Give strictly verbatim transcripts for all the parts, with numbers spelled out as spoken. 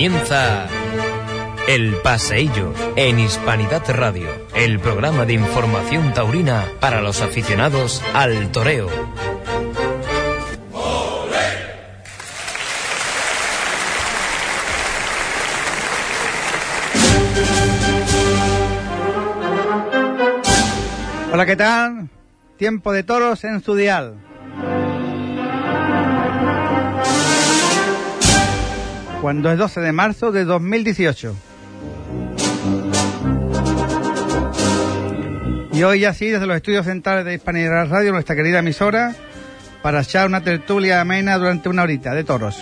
comienza El Paseillo en Hispanidad Radio, el programa de información taurina para los aficionados al toreo. Hola, ¿qué tal? Tiempo de toros en su dial. Cuando es doce de marzo de dos mil dieciocho. Y hoy así, desde los estudios centrales de Hispanidad Radio, nuestra querida emisora, para echar una tertulia amena durante una horita de toros.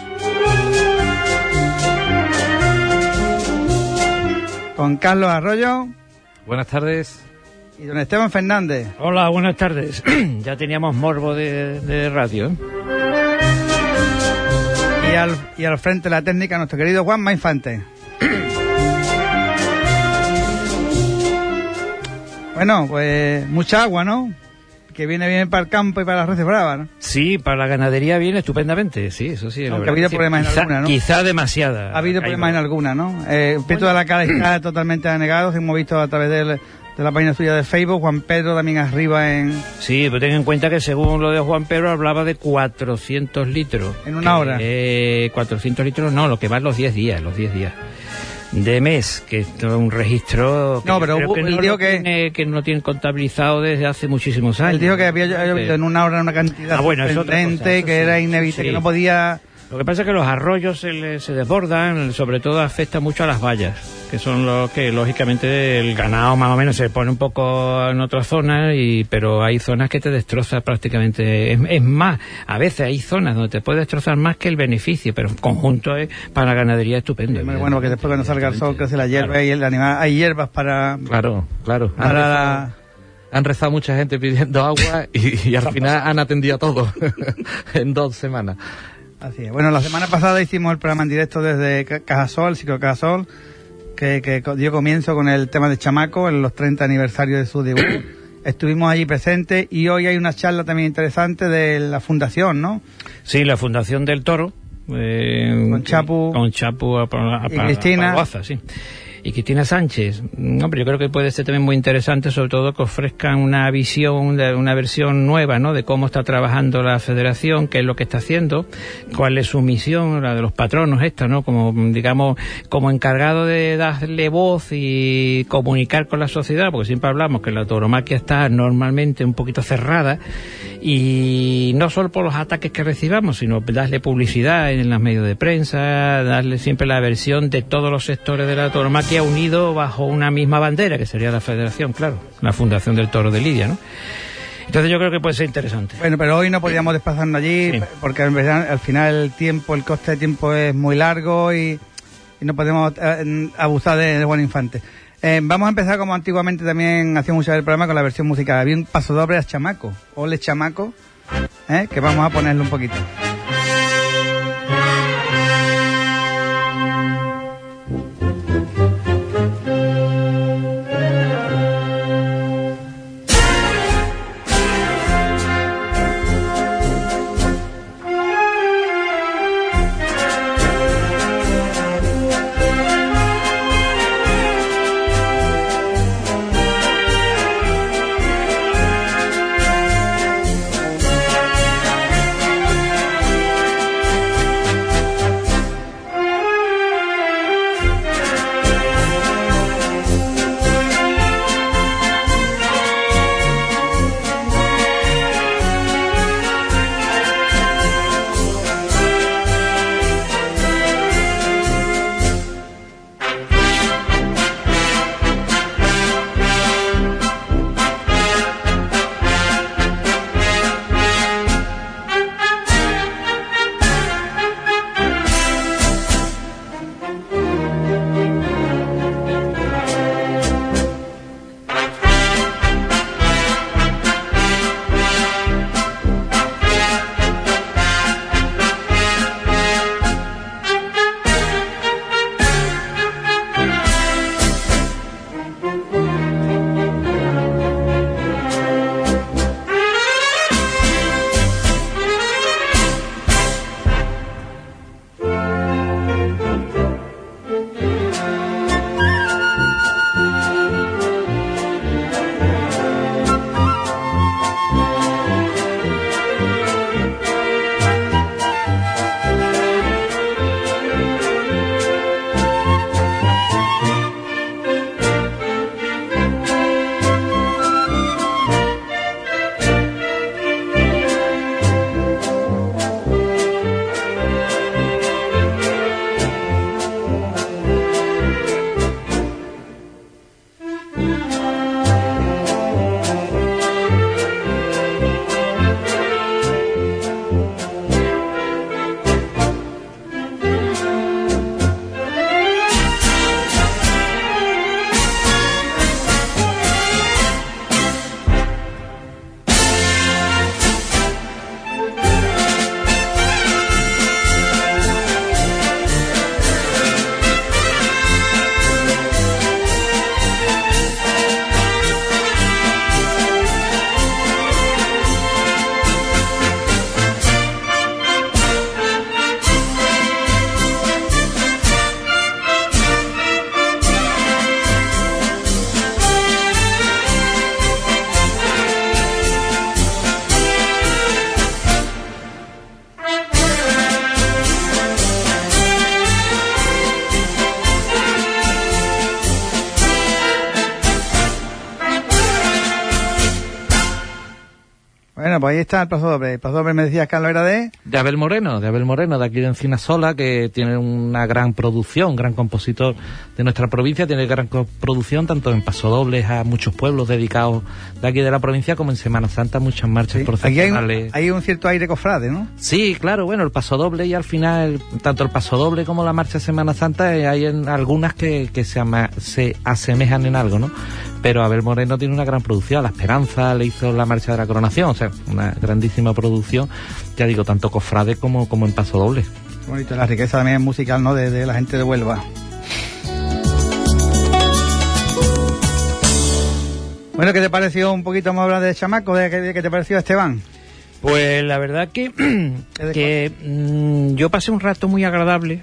Con Carlos Arroyo. Buenas tardes. Y don Esteban Fernández. Hola, buenas tardes. Ya teníamos morbo de, de radio, ¿eh? Y al, y al frente de la técnica, nuestro querido Juanma Infante. Bueno, pues mucha agua, ¿no? Que viene bien para el campo y para las reses bravas, ¿no? Sí, para la ganadería viene estupendamente, sí, eso sí. Aunque ha habido problemas en quizá, alguna, ¿no? Quizá demasiada. Ha habido problemas en alguna, ¿no? Eh, el Pito de la Cara está totalmente anegado, hemos visto a través del... de la página suya de Facebook. Juan Pedro también arriba en... Sí, pero ten en cuenta que según lo de Juan Pedro hablaba de cuatrocientos litros. ¿En una hora? Eh, cuatrocientos litros no, lo que van los diez días, los diez días de mes, que es un registro que no, pero creo hubo, que, no él dijo que... Tiene, que no tienen contabilizado desde hace muchísimos años. Él dijo que había llovido en una hora una cantidad ah, bueno, sorprendente, que era inevitable, sí, que no podía... Lo que pasa es que los arroyos se, le, se desbordan, sobre todo afecta mucho a las vallas, que son los que lógicamente el ganado más o menos se pone un poco en otras zonas, y, pero hay zonas que te destrozan prácticamente. Es, es más, a veces hay zonas donde te puede destrozar más que el beneficio, pero en conjunto es para la ganadería estupendo. Sí, bueno, porque después cuando salga el sol crece la hierba, claro, y el animal, hay hierbas para... Claro, claro. Para han, rezado, la... han rezado mucha gente pidiendo agua y, y al final han atendido a todo en dos semanas. Así es. Bueno, la semana pasada hicimos el programa en directo desde Cajasol, Ciclo Cajasol, que, que dio comienzo con el tema de Chamaco en los treinta aniversarios de su debut. Estuvimos allí presentes y hoy hay una charla también interesante de la fundación, ¿no? Sí, la Fundación del Toro. Eh, con Chapu. Con Chapu a, a, a, y Cristina. A Paguaza, sí. Y Cristina Sánchez. Hombre, yo creo que puede ser también muy interesante, sobre todo que ofrezcan una visión, de una versión nueva, ¿no? De cómo está trabajando la federación, qué es lo que está haciendo, cuál es su misión, la de los patronos esta, ¿no? Como, digamos, como encargado de darle voz y comunicar con la sociedad, porque siempre hablamos que la tauromaquia está normalmente un poquito cerrada, y no solo por los ataques que recibamos, sino darle publicidad en los medios de prensa, darle siempre la versión de todos los sectores de la tauromaquia unido bajo una misma bandera, que sería la federación, claro, la Fundación del Toro de Lidia, ¿no? Entonces yo creo que puede ser interesante. Bueno, pero hoy no podíamos desplazarnos allí, sí, porque en verdad, al final el tiempo, el coste de tiempo es muy largo y, y no podemos eh, abusar de, de Juan Infante. Eh, vamos a empezar como antiguamente también hacíamos mucho el programa, con la versión musical. Había un paso doble a Chamaco, Ole Chamaco, ¿eh? Que vamos a ponerle un poquito. Bueno, pues ahí está el paso doble. El paso doble me decías, Carlos, era de... De Abel Moreno, de Abel Moreno, de aquí de Encinasola, que tiene una gran producción, gran compositor de nuestra provincia, tiene gran producción tanto en pasodobles a muchos pueblos dedicados de aquí de la provincia, como en Semana Santa muchas marchas Sí. procesionales. Aquí hay un, hay un cierto aire cofrade, ¿no? Sí, claro, bueno, el pasodoble y al final, tanto el pasodoble como la marcha de Semana Santa, eh, hay en algunas que, que se, ama, se asemejan en algo, ¿no? Pero Abel Moreno tiene una gran producción, La Esperanza le hizo la marcha de la coronación, o sea, una grandísima producción, ya digo, tanto cofrade como, como en pasodoble. Qué bonito, la riqueza también musical, ¿no?, de, de la gente de Huelva. Bueno, ¿qué te pareció un poquito más hablar de Chamaco? ¿De qué, qué te pareció, Esteban? Pues la verdad que, que mmm, yo pasé un rato muy agradable,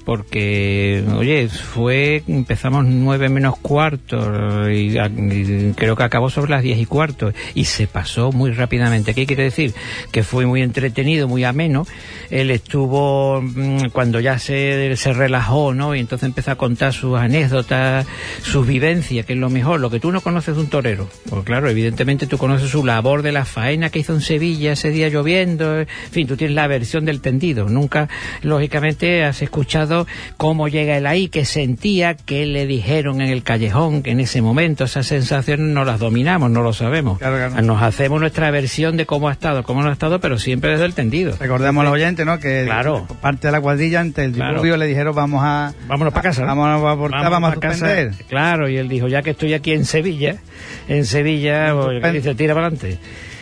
porque, oye, fue, empezamos nueve menos cuarto y, y creo que acabó sobre las diez y cuarto y se pasó muy rápidamente. ¿Qué quiere decir? Que fue muy entretenido, muy ameno. Él estuvo, cuando ya se, se relajó, ¿no? Y entonces empezó a contar sus anécdotas, sus vivencias, que es lo mejor, lo que tú no conoces de un torero. Pues claro, evidentemente tú conoces su labor de la faena que hizo en Sevilla ese día lloviendo, en fin, tú tienes la versión del tendido. Nunca, lógicamente, has escuchado cómo llega él ahí, que sentía, que le dijeron en el callejón, que en ese momento esas sensaciones no las dominamos, no lo sabemos. Claro, claro. Nos hacemos nuestra versión de cómo ha estado, cómo no ha estado, pero siempre desde el tendido. Recordemos a los oyentes, ¿no?, que claro, parte de la cuadrilla ante el diluvio, claro, le dijeron vamos a... Vámonos para casa. Vámonos a aportar, vamos, vamos a suspender. Casa. Claro, y él dijo, ya que estoy aquí en Sevilla, en Sevilla, pues, dice, tira para adelante.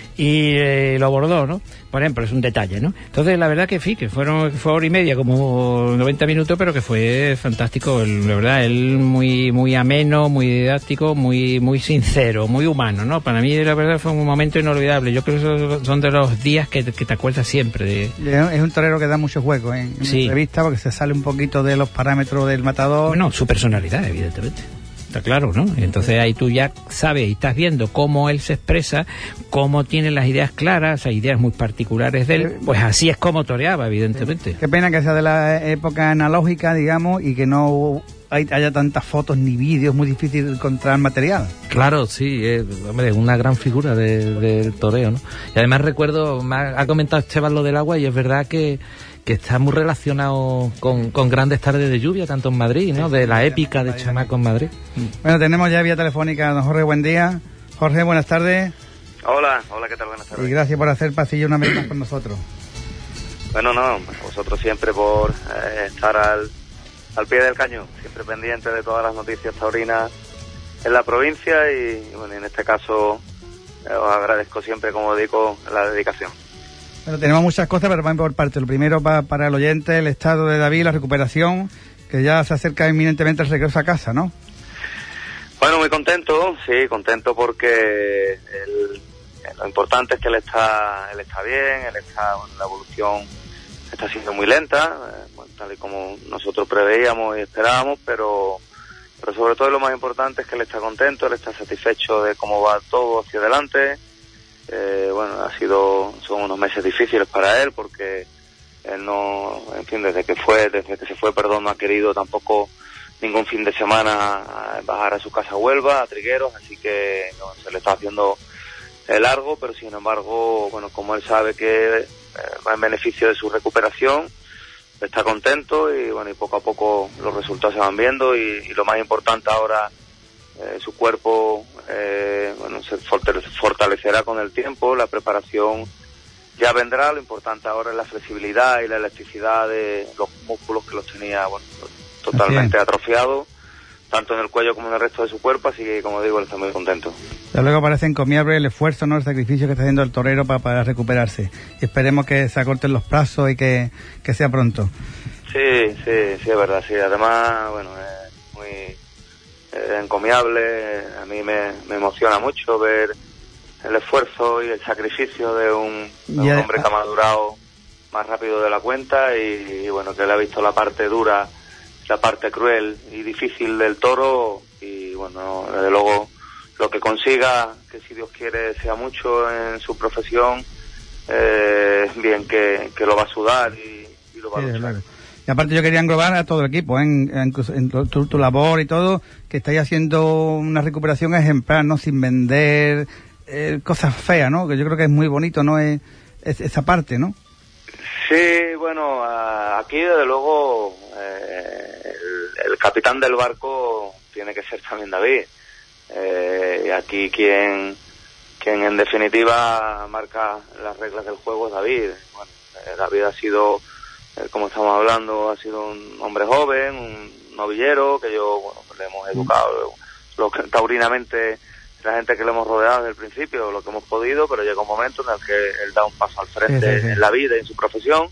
Y eh, lo abordó, ¿no? Por ejemplo, es un detalle, ¿no? Entonces, la verdad que sí, que fueron, fue hora y media, como noventa minutos, pero que fue fantástico, el, la verdad, él muy muy ameno, muy didáctico, muy muy sincero, muy humano, ¿no? Para mí, la verdad, fue un momento inolvidable. Yo creo que son de los días que, que te acuerdas siempre. De... Es un torero que da muchos huecos, ¿eh? En sí. Entrevista, porque se sale un poquito de los parámetros del matador. Bueno, su personalidad, evidentemente. Está claro, ¿no? Entonces ahí tú ya sabes y estás viendo cómo él se expresa, cómo tiene las ideas claras, o sea, ideas muy particulares de él, pues así es como toreaba, evidentemente. Qué pena que sea de la época analógica, digamos, y que no haya tantas fotos ni vídeos, muy difícil encontrar material. Claro, sí, es, hombre, es una gran figura del de, de toreo, ¿no? Y además recuerdo, me ha, ha comentado Esteban lo del agua, y es verdad que que está muy relacionado con, con grandes tardes de lluvia, tanto en Madrid, ¿no? De la épica de Chamaco en Madrid. Bueno, tenemos ya vía telefónica a don Jorge, buen día. Jorge, buenas tardes. Hola, hola, ¿qué tal? Buenas tardes. Y gracias por hacer pasillo una vez más con nosotros. Bueno, no, vosotros siempre por eh, estar al, al pie del cañón, siempre pendiente de todas las noticias taurinas en la provincia y, bueno, en este caso eh, os agradezco siempre, como digo, la dedicación. Bueno, tenemos muchas cosas, pero van por parte. Lo primero para, para el oyente, el estado de David, la recuperación, que ya se acerca inminentemente el regreso a casa, ¿no? Bueno, muy contento, sí, contento porque el, lo importante es que él está, él está bien, él está, bueno, la evolución está siendo muy lenta, eh, bueno, tal y como nosotros preveíamos y esperábamos, pero, pero sobre todo lo más importante es que él está contento, él está satisfecho de cómo va todo hacia adelante. Eh, bueno, ha sido, son unos meses difíciles para él porque él no, en fin, desde que fue, desde que se fue, perdón, no ha querido tampoco ningún fin de semana bajar a su casa a Huelva, a Trigueros, así que no, se le está haciendo largo, pero sin embargo, bueno, como él sabe que eh, va en beneficio de su recuperación, está contento y bueno, y poco a poco los resultados se van viendo y, y lo más importante ahora, Eh, su cuerpo eh, bueno, se fortalecerá con el tiempo, la preparación ya vendrá, lo importante ahora es la flexibilidad y la elasticidad de los músculos que los tenía, bueno, totalmente atrofiados, tanto en el cuello como en el resto de su cuerpo, así que, como digo, él está muy contento. Ya luego parece encomiable el esfuerzo, ¿no?, el sacrificio que está haciendo el torero para, para recuperarse, y esperemos que se acorten los plazos y que, que sea pronto. Sí, sí, sí, es verdad, sí, además, bueno, es muy Eh, encomiable, a mí me, me emociona mucho ver el esfuerzo y el sacrificio de un, de un hombre que ha madurado más rápido de la cuenta y, y bueno, que le ha visto la parte dura, la parte cruel y difícil del toro y bueno, desde luego lo que consiga, que si Dios quiere sea mucho en su profesión, eh, bien que, que lo va a sudar y, y lo va sí, a luchar. Y aparte yo quería englobar a todo el equipo, ¿eh? en, en, en tu, tu labor y todo, que estáis haciendo una recuperación ejemplar, ¿no?, sin vender eh, cosas feas, ¿no? Que yo creo que es muy bonito, ¿no? Es, es esa parte, ¿no? Sí, bueno, aquí desde luego eh, el, el capitán del barco tiene que ser también David. Eh, y aquí quien, quien en definitiva marca las reglas del juego es David. Bueno, eh, David ha sido, eh, como estamos hablando, ha sido un hombre joven, un novillero que yo, bueno, le hemos educado lo que, taurinamente, la gente que le hemos rodeado desde el principio, lo que hemos podido, pero llega un momento en el que él da un paso al frente sí, sí, sí. en la vida y en su profesión,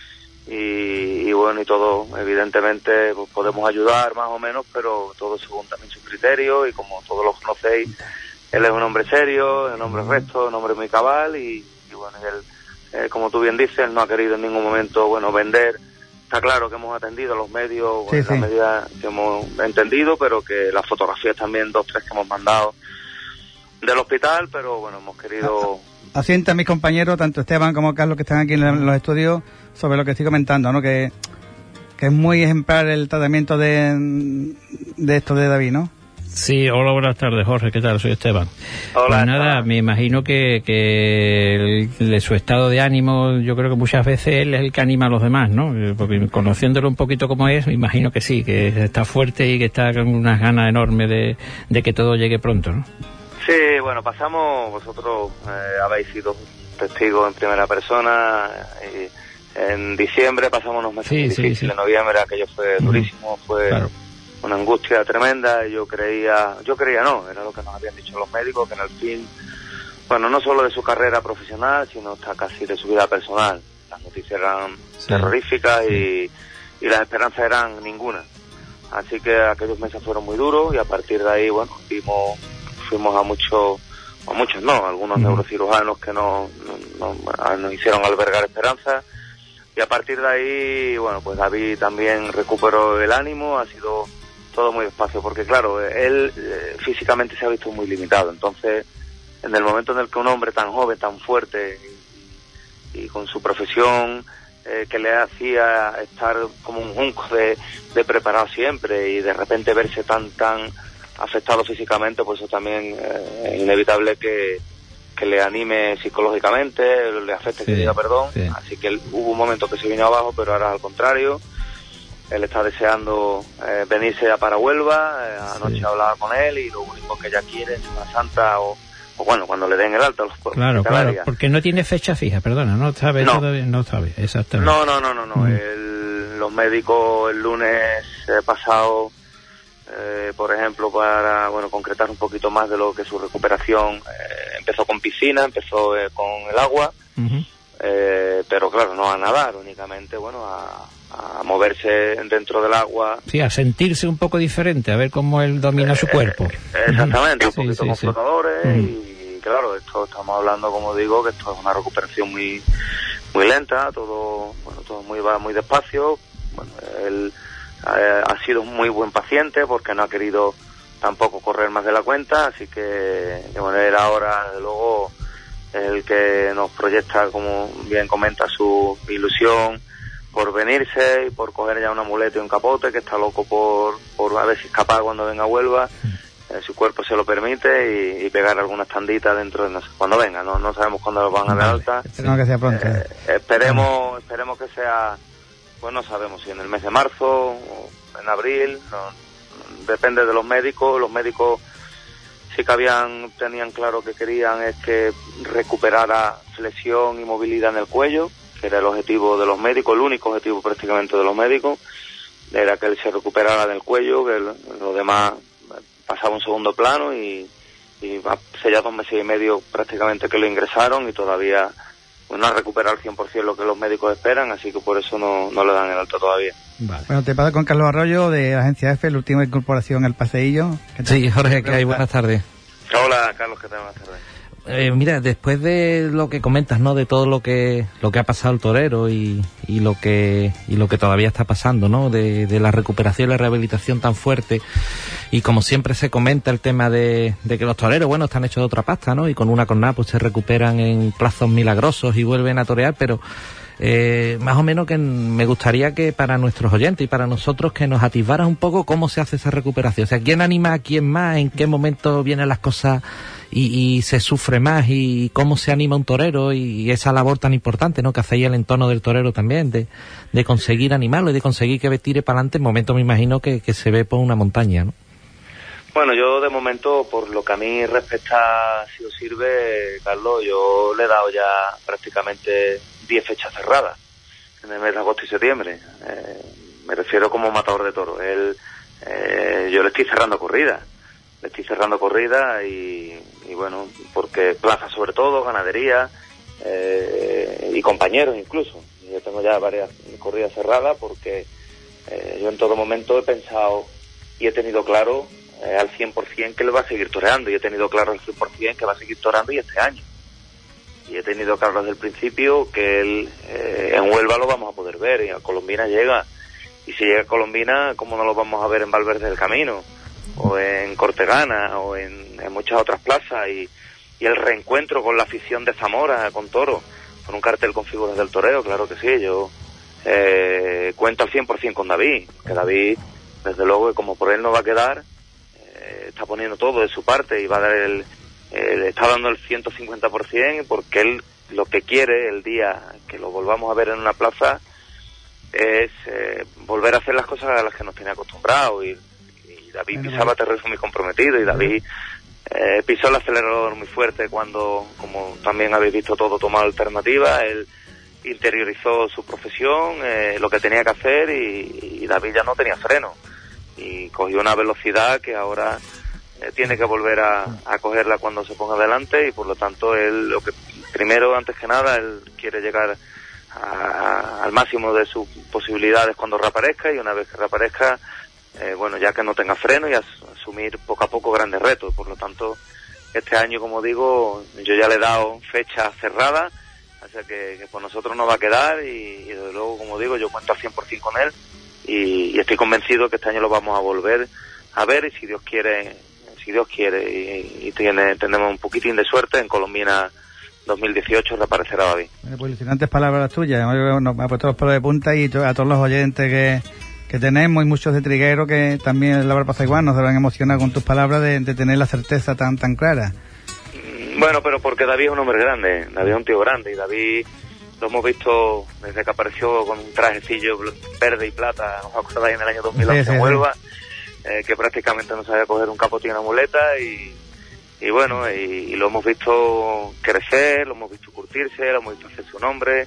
y, y bueno, y todo, evidentemente, pues podemos ayudar más o menos, pero todo según también su criterio, y como todos lo conocéis, él es un hombre serio, es un hombre recto, un hombre muy cabal, y, y bueno, y él, eh, como tú bien dices, no ha querido en ningún momento, bueno, vender. Está claro que hemos atendido a los medios sí, en sí. la medida que hemos entendido, pero que las fotografías también, dos, tres que hemos mandado del hospital, pero bueno, hemos querido... Asienta a mis compañeros, tanto Esteban como Carlos, que están aquí en los estudios, sobre lo que estoy comentando, ¿no? Que, que es muy ejemplar el tratamiento de, de esto de David, ¿no? Sí, hola, buenas tardes, Jorge, ¿qué tal? Soy Esteban. Hola. Pues nada, me imagino que, que el, el, su estado de ánimo, yo creo que muchas veces él es el que anima a los demás, ¿no? Porque conociéndolo un poquito como es, me imagino que sí, que está fuerte y que está con unas ganas enormes de, de que todo llegue pronto, ¿no? Sí, bueno, pasamos, vosotros eh, habéis sido testigos en primera persona, y en diciembre pasamos unos meses sí, difíciles, sí, sí. en noviembre aquello fue durísimo, fue claro. una angustia tremenda, y yo creía, yo creía no, era lo que nos habían dicho los médicos, que en el fin, bueno, no solo de su carrera profesional, sino hasta casi de su vida personal, las noticias eran sí. terroríficas sí. y, y las esperanzas eran ninguna, así que aquellos meses fueron muy duros, y a partir de ahí, bueno, vimos... fuimos a muchos, a muchos no, algunos mm. neurocirujanos que nos, nos, nos hicieron albergar esperanza, y a partir de ahí, bueno, pues David también recuperó el ánimo, ha sido todo muy despacio, porque claro, él eh, físicamente se ha visto muy limitado, entonces en el momento en el que un hombre tan joven, tan fuerte, y, y con su profesión eh, que le hacía estar como un junco de, de preparado siempre, y de repente verse tan, tan afectado físicamente, pues eso también eh, es inevitable que, que le anime psicológicamente, le afecte, sí, que diga perdón, sí. así que él, hubo un momento que se vino abajo, pero ahora al contrario, él está deseando eh, venirse a para Huelva, eh, anoche sí. hablaba con él, y lo único que ella quiere es una santa, o, o bueno, cuando le den el alta, los claro, claro, porque no tiene fecha fija, perdona, no sabe no. todavía, no sabe, exactamente. No, no, no, no, no. Mm. El, los médicos el lunes eh, pasado, Eh, por ejemplo, para bueno concretar un poquito más de lo que su recuperación, eh, empezó con piscina, empezó eh, con el agua, uh-huh. eh, pero claro, no a nadar, únicamente bueno a, a moverse dentro del agua. Sí, a sentirse un poco diferente, a ver cómo él domina eh, su cuerpo. Eh, exactamente, uh-huh. un poquito sí, con sí, flotadores uh-huh. y claro, esto estamos hablando, como digo, que esto es una recuperación muy muy lenta, todo bueno todo muy va muy despacio. Bueno, él Eh, ha sido un muy buen paciente porque no ha querido tampoco correr más de la cuenta, así que de manera ahora, desde luego, el que nos proyecta, como bien comenta, su ilusión por venirse y por coger ya una muleta y un capote, que está loco por, por a ver si es capaz cuando venga a Huelva, eh, su cuerpo se lo permite, y, y pegar algunas tanditas dentro de, no sé, cuando venga, no no sabemos cuándo lo van a dar alta. Esperemos que sea pronto. Eh, esperemos, esperemos que sea... Pues no sabemos si en el mes de marzo o en abril, no, depende de los médicos. Los médicos sí que habían, tenían claro que querían es que recuperara flexión y movilidad en el cuello, que era el objetivo de los médicos, el único objetivo prácticamente de los médicos, era que él se recuperara del cuello, que el, lo demás pasaba a un segundo plano, y, y hace ya dos meses y medio prácticamente que lo ingresaron, y todavía no ha recuperado al cien por ciento lo que los médicos esperan, así que por eso no, no le dan el alta todavía. Vale. Bueno, te paso con Carlos Arroyo, de Agencia F, la última incorporación al paseillo. Sí, Jorge, ¿qué hay? Buenas tardes. Hola, Carlos, ¿qué tal? Buenas tardes. Eh, mira, después de lo que comentas, ¿no? De todo lo que lo que ha pasado el torero y, y lo que y lo que todavía está pasando, ¿no? De, de la recuperación y la rehabilitación tan fuerte, y como siempre se comenta el tema de, de que los toreros, bueno, están hechos de otra pasta, ¿no? Y con una cornada pues se recuperan en plazos milagrosos y vuelven a torear, pero Eh, más o menos que me gustaría que para nuestros oyentes y para nosotros que nos atisbaras un poco cómo se hace esa recuperación. O sea, ¿quién anima a quién más? ¿En qué momento vienen las cosas y, y se sufre más? ¿Y cómo se anima un torero? Y esa labor tan importante, ¿no?, que hacéis el entorno del torero también, de, de conseguir animarlo y de conseguir que tire para adelante en momento, me imagino, que, que se ve por una montaña, ¿no? Bueno, yo de momento, por lo que a mí respecta, si os sirve, Carlos, yo le he dado ya prácticamente diez fechas cerradas en el mes de agosto y septiembre. Eh, me refiero como matador de toros. Él, eh, yo le estoy cerrando corrida, le estoy cerrando corrida y, y bueno, porque plaza sobre todo, ganadería eh, y compañeros incluso. Yo tengo ya varias corridas cerradas porque eh, yo en todo momento he pensado y he tenido claro Eh, al cien por ciento que le va a seguir toreando, y he tenido claro al cien por ciento que va a seguir toreando y este año. Y he tenido claro desde el principio que él eh, en Huelva lo vamos a poder ver, y a Colombina llega. Y si llega a Colombina, ¿cómo no lo vamos a ver en Valverde del Camino? O en Cortegana, o en, en muchas otras plazas. Y, y el reencuentro con la afición de Zamora, con Toro, con un cartel con figuras del toreo, claro que sí. Yo eh, cuento al cien por ciento con David, que David, desde luego, que como por él no va a quedar, está poniendo todo de su parte y va a dar el, el está dando el ciento cincuenta por ciento, porque él lo que quiere el día que lo volvamos a ver en una plaza es eh, volver a hacer las cosas a las que nos tenía acostumbrados, y, y David pisaba terreno muy comprometido, y David eh, pisó el acelerador muy fuerte cuando, como también habéis visto, todo tomó alternativa. Él interiorizó su profesión, eh, lo que tenía que hacer, y, y David ya no tenía freno y cogió una velocidad que ahora eh, tiene que volver a, a cogerla cuando se ponga adelante, y por lo tanto él, lo que primero, antes que nada, él quiere llegar a, a, al máximo de sus posibilidades cuando reaparezca, y una vez que reaparezca, eh, bueno, ya que no tenga freno, y as, asumir poco a poco grandes retos. Por lo tanto, este año, como digo, yo ya le he dado fecha cerrada, así que, que por nosotros no va a quedar, y, y desde luego, como digo, yo cuento al cien por ciento con él. Y, y estoy convencido que este año lo vamos a volver a ver, y si Dios quiere, si Dios quiere y, y tiene, tenemos un poquitín de suerte, en Colombina dos mil dieciocho reaparecerá David. Bueno, pues ilusionantes palabras tuyas, nos ha puesto los pelos de punta, y a todos los oyentes que, que tenemos, y muchos de Triguero que también en la Barra Pasa igual nos habrán emocionado con tus palabras de, de tener la certeza tan tan clara. Bueno, pero porque David es un hombre grande, David es un tío grande, y David lo hemos visto desde que apareció con un trajecillo verde y plata, ¿os acordáis? En el año dos mil once, sí, sí, en Huelva, sí. eh, que prácticamente no sabía coger un capotín y una muleta, y, y bueno, y, y lo hemos visto crecer, lo hemos visto curtirse, lo hemos visto hacer su nombre,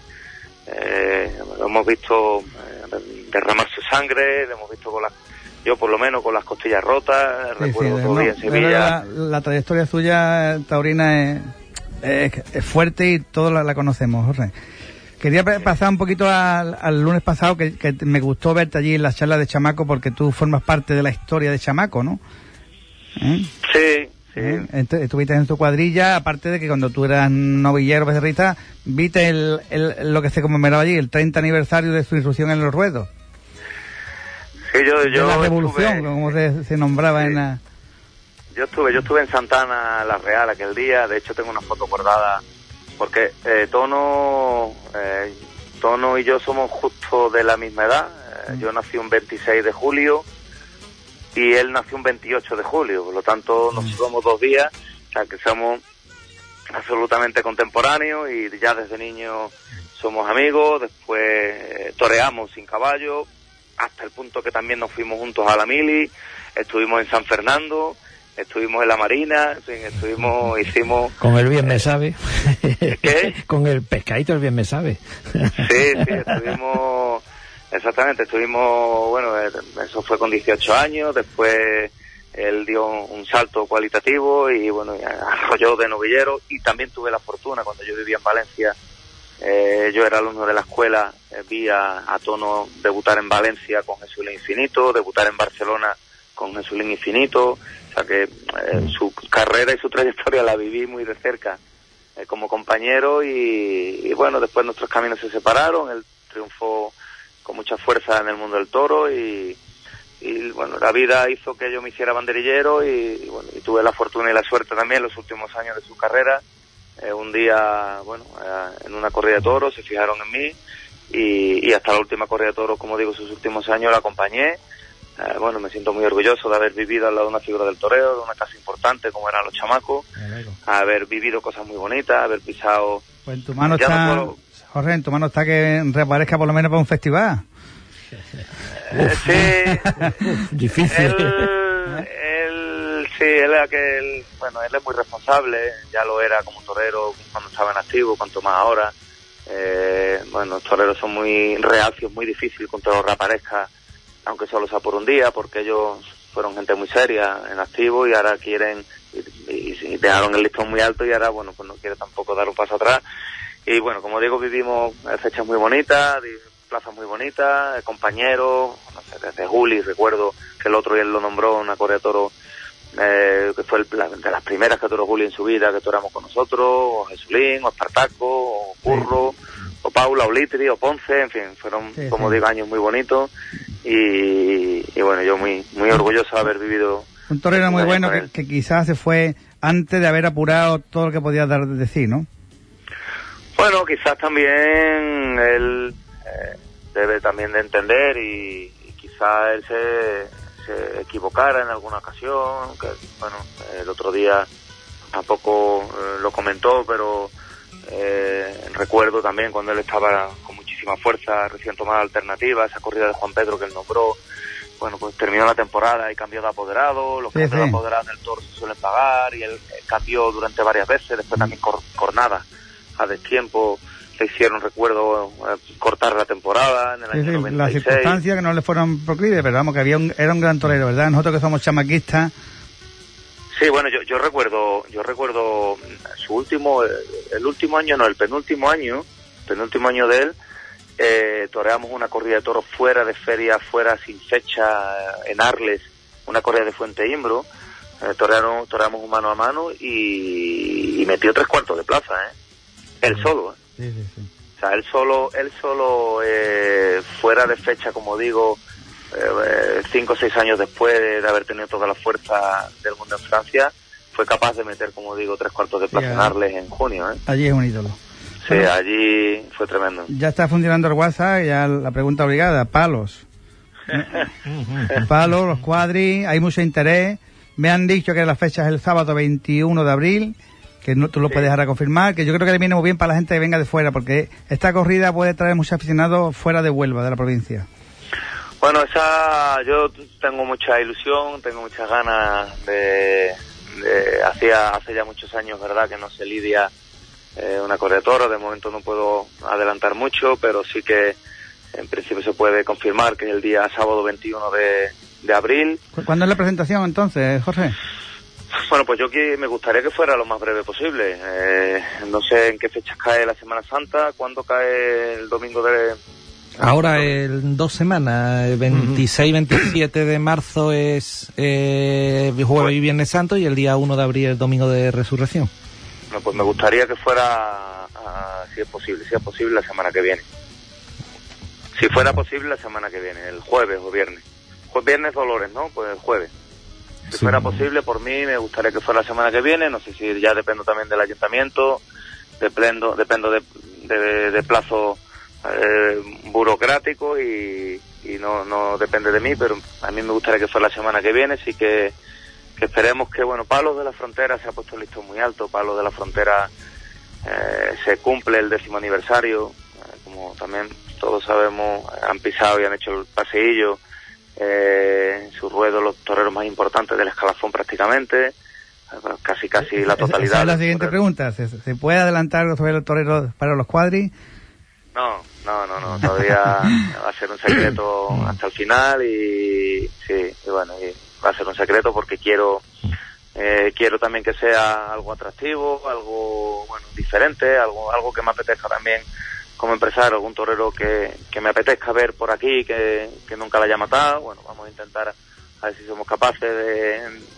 eh, lo hemos visto eh, derramar su sangre, lo hemos visto con las, yo por lo menos con las costillas rotas, sí, recuerdo sí, todo no, en Sevilla. La, la trayectoria suya, taurina, es, es, es fuerte, y todos la, la conocemos, Jorge. Quería pasar un poquito al, al lunes pasado, que, que me gustó verte allí en las charlas de Chamaco, porque tú formas parte de la historia de Chamaco, ¿no? ¿Eh? Sí, sí. ¿Eh? Estuviste en tu cuadrilla, aparte de que cuando tú eras novillero, becerrista, viste el, el, lo que se conmemoraba allí, el treinta aniversario de su irrupción en los ruedos. Sí, yo... yo de la revolución, estuve, como se, se nombraba sí. en la... Yo estuve, yo estuve en Santana, La Real, aquel día. De hecho, tengo una foto guardada, porque eh, Tono eh, Tono y yo somos justo de la misma edad. Eh, yo nací un veintiséis de julio y él nació un veintiocho de julio, por lo tanto nos llevamos dos días, o sea que somos absolutamente contemporáneos, y ya desde niños somos amigos. Después eh, toreamos sin caballo, hasta el punto que también nos fuimos juntos a la mili, estuvimos en San Fernando, estuvimos en la Marina, en fin, estuvimos, hicimos... Con el bien me sabe. ¿Qué? Con el pescadito el bien me sabe. Sí, sí, estuvimos, exactamente, estuvimos, bueno, eso fue con dieciocho años, después él dio un salto cualitativo y bueno, arrolló de novillero, y también tuve la fortuna, cuando yo vivía en Valencia, eh, yo era alumno de la escuela, eh, vi a, a Tono debutar en Valencia con Jesulín Infinito, debutar en Barcelona con Jesulín Infinito, o sea que eh, su carrera y su trayectoria la viví muy de cerca eh, como compañero, y, y bueno, después nuestros caminos se separaron. Él triunfó con mucha fuerza en el mundo del toro, y, y bueno, la vida hizo que yo me hiciera banderillero, y, y bueno, y tuve la fortuna y la suerte también en los últimos años de su carrera eh, un día, bueno, eh, en una corrida de toros, se fijaron en mí y, y hasta la última corrida de toros, como digo, sus últimos años la acompañé. Eh, bueno, me siento muy orgulloso de haber vivido al lado de una figura del toreo, de una casa importante como eran los chamacos, haber vivido cosas muy bonitas, haber pisado... Pues en tu mano está, no puedo... Jorge, en tu mano está que reaparezca por lo menos para un festival. Eh, sí. Difícil. Él, él, sí, él es aquel, bueno, él es muy responsable, ya lo era como torero cuando estaba en activo, cuanto más ahora. Eh, bueno, los toreros son muy reacios, muy difícil que un toro reaparezca, aunque solo sea por un día, porque ellos fueron gente muy seria en activo y ahora quieren, y, y, y dejaron el listón muy alto y ahora, bueno, pues no quiere tampoco dar un paso atrás. Y bueno, como digo, vivimos fechas muy bonitas, plazas muy bonitas, compañeros, no sé, desde Juli, recuerdo que el otro día él lo nombró, una correa de toro, eh, que fue el, la, de las primeras que toró Juli en su vida, que toramos con nosotros, o Jesulín, o Espartaco, o Curro, sí. o Paula, o Litri, o Ponce, en fin, fueron, sí, como sí. digo, años muy bonitos. Y, y bueno, yo muy muy orgulloso de haber vivido. Un torero muy bueno que, que quizás se fue antes de haber apurado todo lo que podía dar de sí, ¿no? Bueno, quizás también él eh, debe también de entender y, y quizás él se, se equivocara en alguna ocasión, que bueno, el otro día tampoco eh, lo comentó, pero eh, recuerdo también cuando él estaba con muchísima fuerza, recién tomada alternativa, esa corrida de Juan Pedro que él nombró, bueno, pues terminó la temporada y cambió de apoderado, los sí, cambios sí. de apoderado en el toro se suelen pagar y él, él cambió durante varias veces, después también cor, cornada a destiempo, le hicieron, recuerdo, eh, cortar la temporada en el sí, año sí, noventa y seis. Las circunstancias que no le fueron proclives, pero vamos, que había un, era un gran torero, ¿verdad? Nosotros que somos chamaquistas. Sí, bueno, yo, yo recuerdo, yo recuerdo su último, el último año, no, el penúltimo año, penúltimo año de él, eh, toreamos una corrida de toros fuera de feria, fuera sin fecha, en Arles, una corrida de Fuente Imbro, eh, toreamos, toreamos un mano a mano y, y metió tres cuartos de plaza, ¿eh? Él solo, ¿eh? Sí, sí, sí. O sea, él solo, él solo eh, fuera de fecha, como digo, eh, cinco o seis años después de, de haber tenido toda la fuerza del mundo en Francia, fue capaz de meter, como digo, tres cuartos de plaza sí, en Arles en junio, ¿eh? Allí es un ídolo. Sí, bueno, allí fue tremendo. Ya está funcionando el WhatsApp, ya la pregunta obligada, palos. Palos, los cuadris, hay mucho interés. Me han dicho que la fecha es el sábado veintiuno de abril, que no, tú lo sí. puedes ahora confirmar, que yo creo que le viene muy bien para la gente que venga de fuera, porque esta corrida puede traer muchos aficionados fuera de Huelva, de la provincia. Bueno, esa, yo tengo mucha ilusión, tengo muchas ganas de, de hacía, hace ya muchos años, verdad, que no se lidia eh, una corrida de toros, de momento no puedo adelantar mucho, pero sí que en principio se puede confirmar que es el día sábado veintiuno de, de abril. ¿Cuándo es la presentación entonces, Jorge? Bueno, pues yo que me gustaría que fuera lo más breve posible. Eh, no sé en qué fechas cae la Semana Santa, cuándo cae el domingo de... Ahora en dos semanas, veintiséis veintisiete de marzo es eh, jueves y viernes santo y el día uno de abril el domingo de resurrección. No, pues me gustaría que fuera, uh, si es posible, si es posible la semana que viene. Si fuera posible la semana que viene, el jueves o viernes. Viernes Dolores, ¿no? Pues el jueves. Si sí. fuera posible, por mí me gustaría que fuera la semana que viene, no sé si ya dependo también del ayuntamiento, dependo, dependo de, de, de plazo eh, burocrático y, y no, no depende de mí, pero a mí me gustaría que fuera la semana que viene, sí que, que esperemos que, bueno, Palos de la Frontera se ha puesto el listón muy alto, Palos de la Frontera eh, se cumple el décimo aniversario, eh, como también todos sabemos, han pisado y han hecho el paseillo, Eh, en su ruedo los toreros más importantes del escalafón prácticamente, casi casi la totalidad. Esa es la siguiente pregunta, ¿se, ¿se puede adelantar sobre los toreros para los cuadris? No, no, no, no, todavía va a ser un secreto hasta el final y sí, y bueno, y va a ser un secreto porque quiero eh, quiero también que sea algo atractivo, algo bueno diferente, algo algo que me apetezca también como empresario, algún torero que, que me apetezca ver por aquí, que, que nunca la haya matado. Bueno, vamos a intentar a ver si somos capaces de,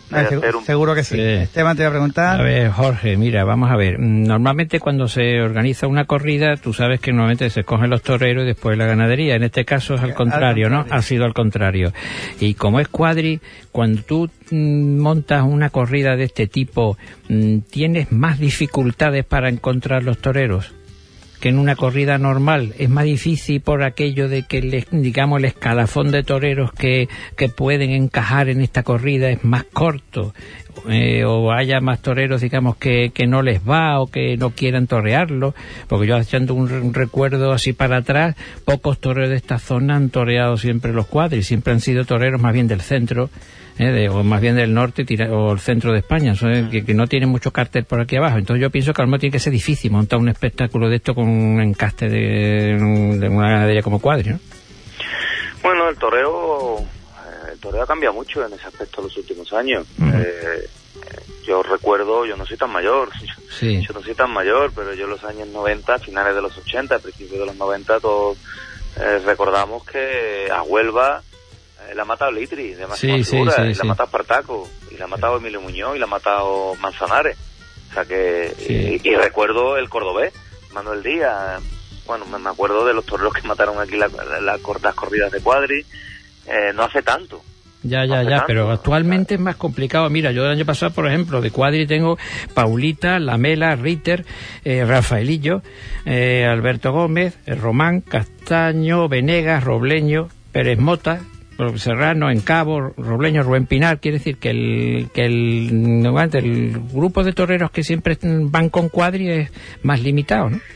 Ah, seguro, un... seguro que sí. sí. Esteban, te voy a preguntar. A ver, Jorge, mira, vamos a ver. Normalmente cuando se organiza una corrida, tú sabes que normalmente se escogen los toreros y después la ganadería. En este caso es al contrario, al contrario. ¿no? Ha sido al contrario. Y como es cuadri, cuando tú mmm, montas una corrida de este tipo, mmm, ¿tienes más dificultades para encontrar los toreros que en una corrida normal? Es más difícil por aquello de que, el, digamos, el escalafón de toreros que, que pueden encajar en esta corrida es más corto, eh, o haya más toreros, digamos, que, que no les va o que no quieran torearlo, porque yo haciendo un, un recuerdo así para atrás, pocos toreros de esta zona han toreado siempre los cuadris, siempre han sido toreros más bien del centro, Eh, de, o más bien del norte tira, o el centro de España, ¿sabes? Que, que no tiene mucho cartel por aquí abajo. Entonces yo pienso que a lo mejor tiene que ser difícil montar un espectáculo de esto con un encaste de, de una ganadería como Cuadri, ¿no? Bueno, el toreo el toreo ha cambiado mucho en ese aspecto en los últimos años. Uh-huh. eh, yo recuerdo, yo no soy tan mayor, sí. yo no soy tan mayor, pero yo en los años noventa, finales de los ochenta, principios de los noventa, todos eh, recordamos que a Huelva la ha matado Litri, de máxima sí, figura, sí, sí, y sí. la ha matado Espartaco, y la ha matado Emilio Muñoz, y la ha matado Manzanares. O sea que, sí. y, y recuerdo el cordobés, Manuel Díaz, bueno, me, me acuerdo de los toreros que mataron aquí la, la, la, las corridas de Cuadri, eh, no hace tanto. Ya, ya, ya, pero actualmente es más complicado. Mira, yo el año pasado, por ejemplo, de Cuadri tengo Paulita, Lamela, Ritter, eh, Rafaelillo, eh, Alberto Gómez, eh, Román, Castaño, Venegas, Robleño, Pérez Mota, Serrano, Encabo, Robleño, Rubén Pinar. Quiere decir que el que el, el grupo de toreros que siempre van con Cuadri es más limitado, ¿no?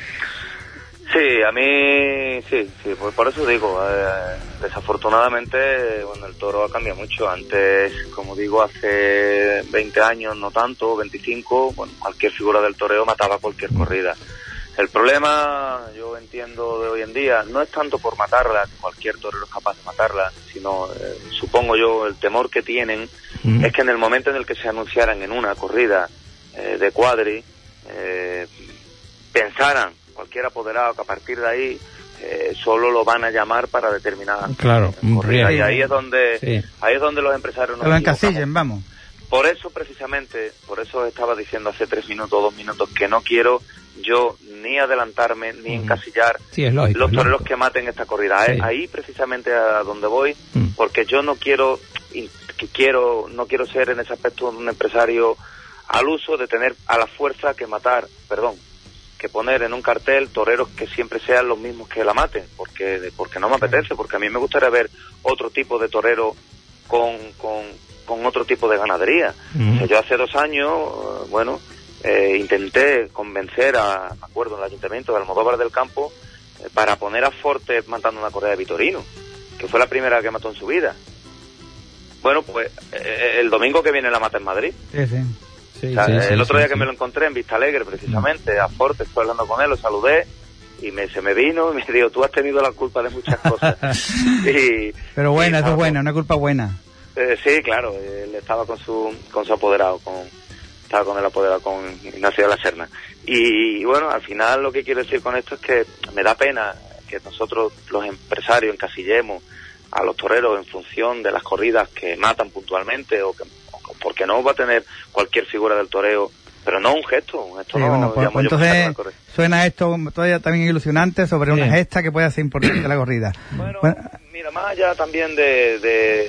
Sí, a mí sí, sí, pues por eso digo, eh, desafortunadamente, bueno, el toro ha cambiado mucho. Antes, como digo, hace veinte años, no tanto, veinticinco, bueno, cualquier figura del toreo mataba cualquier corrida. El problema, yo entiendo, de hoy en día, no es tanto por matarla, que cualquier torero es capaz de matarla, sino, eh, supongo yo, el temor que tienen mm. es que en el momento en el que se anunciaran en una corrida eh, de Cuadri, eh, pensaran cualquier apoderado que a partir de ahí eh, solo lo van a llamar para determinada claro, corrida. Y ahí es donde sí. ahí es donde los empresarios nos encasillen, vamos. Por eso, precisamente, por eso estaba diciendo hace tres minutos, dos minutos, que no quiero yo ni adelantarme ni mm. encasillar sí, es lógico, los es toreros lógico. que maten esta corrida. Sí. Ahí precisamente a donde voy, mm. porque yo no quiero, que quiero, no quiero ser en ese aspecto un empresario al uso de tener a la fuerza que matar, perdón, que poner en un cartel toreros que siempre sean los mismos que la maten, porque porque no me apetece, porque a mí me gustaría ver otro tipo de torero con con, con otro tipo de ganadería. Mm. O sea, yo hace dos años, uh, bueno, eh, intenté convencer a, me acuerdo, en el Ayuntamiento de Almodóvar del Campo, eh, para poner a Fortes matando una correa de Vitorino, que fue la primera que mató en su vida. Bueno, pues eh, el domingo que viene la mata en Madrid. Sí, sí. Sí, o sea, sí, el sí, otro día sí, que sí. me lo encontré en Vista Alegre, precisamente, a Fortes, estoy hablando con él, lo saludé, y me, se me vino y me dijo, tú has tenido la culpa de muchas cosas. y, Pero buena, y, eso es buena, una culpa buena. Eh, sí, claro, él estaba con su con su apoderado, con estaba con el apoderado, con Ignacio de la Serna. Y, y bueno, al final lo que quiero decir con esto es que me da pena que nosotros, los empresarios, encasillemos a los toreros en función de las corridas que matan puntualmente, o que porque no va a tener cualquier figura del toreo, pero no un gesto, un gesto sí, no, bueno, pues, pues entonces suena esto todavía también ilusionante sobre sí. una gesta que puede ser importante en la corrida. Bueno, bueno, mira, más allá también de de,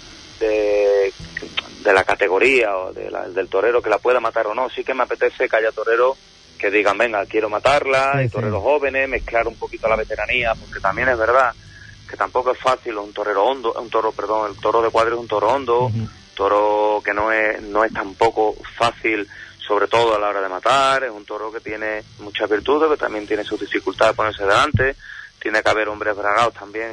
de, de la categoría o de la, del torero que la pueda matar o no, sí que me apetece que haya toreros que digan, venga, quiero matarla, sí, y toreros sí. jóvenes, mezclar un poquito la veteranía, porque también es verdad que tampoco es fácil un torero hondo, un toro, perdón, el toro de Cuadri es un toro hondo, uh-huh. toro que no es no es tampoco fácil, sobre todo a la hora de matar, es un toro que tiene muchas virtudes, pero también tiene sus dificultades de ponerse delante, tiene que haber hombres bragados también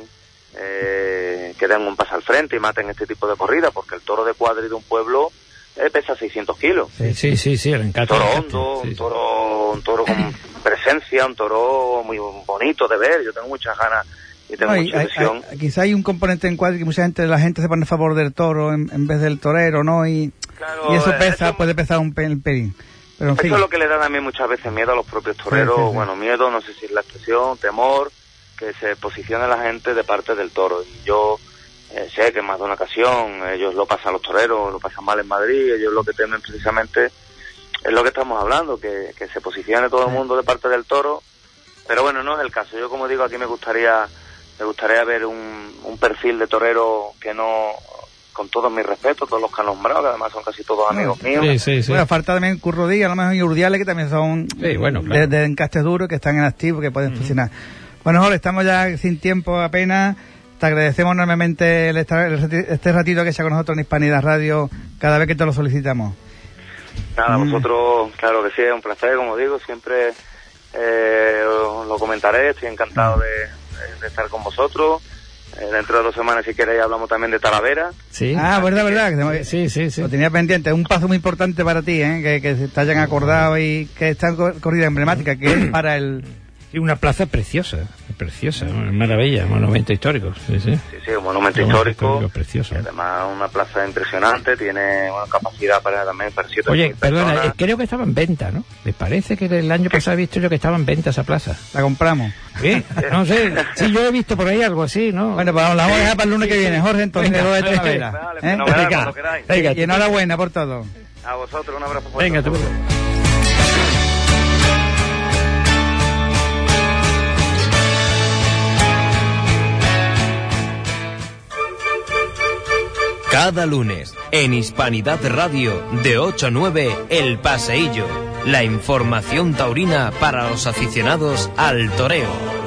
eh, que den un paso al frente y maten este tipo de corrida, porque el toro de Cuadri de un pueblo eh, pesa seiscientos kilos. Sí, sí, sí, sí, el un toro hondo, sí, un toro, un toro con presencia, un toro muy bonito de ver, yo tengo muchas ganas. Y tengo no, mucha hay, ilusión. Hay, quizá hay un componente en Cuadri que mucha gente, la gente se pone a favor del toro en, en vez del torero, ¿no? Y, claro, y eso pesa, eso, puede pesar un pelín. Pero en eso fin. es lo que le da también muchas veces miedo a los propios toreros. Sí, sí, sí. Bueno, miedo, no sé si es la expresión, temor, que se posicione la gente de parte del toro. Y yo eh, sé que en más de una ocasión ellos lo pasan los toreros, lo pasan mal en Madrid, ellos lo que temen precisamente es lo que estamos hablando, que, que se posicione todo el mundo de parte del toro, pero bueno, no es el caso. Yo, como digo, aquí me gustaría me gustaría ver un, un perfil de torero que no, con todos mis respetos, todos los que han nombrado, que además son casi todos amigos míos. Sí, sí, sí. Bueno, falta también Curro Díaz, a lo mejor y Urdiales, que también son sí, bueno, claro. de, de encastes duros, que están en activo, que pueden uh-huh. funcionar. Bueno, Jorge, estamos ya sin tiempo apenas. Te agradecemos enormemente el estar, el, este ratito que sea con nosotros en Hispanidad Radio, cada vez que te lo solicitamos. Nada, mm. vosotros, claro que sí, es un placer, como digo, siempre eh, os lo comentaré, estoy encantado de, de, de estar con vosotros. Eh, dentro de dos semanas, si queréis, hablamos también de Talavera. Sí. Ah, verdad, verdad. Que sí, sí, sí. Lo tenía pendiente. Es un paso muy importante para ti, ¿eh? Que, que se te hayan acordado y que esta corrida emblemática, que es para el... Y una plaza preciosa, preciosa, maravilla, monumento histórico. Sí, sí, sí, sí un monumento un histórico, histórico precioso. Y además una plaza impresionante, tiene una capacidad para también para siete Oye, perdona, personas. Creo que estaba en venta, ¿no? ¿Les parece que el año pasado he visto yo que estaba en venta esa plaza? La compramos. Sí, no sé, sí, yo he visto por ahí algo así, ¿no? Bueno, pues la vamos a dejar para el lunes que viene, Jorge, entonces. Venga, de Talavera. Vale, ¿eh? Venga, cuando queráis. Venga, y enhorabuena por todo. A vosotros, un abrazo fuerte. Venga, tú. Cada lunes, en Hispanidad Radio, de ocho a nueve, El Paseillo. La información taurina para los aficionados al toreo.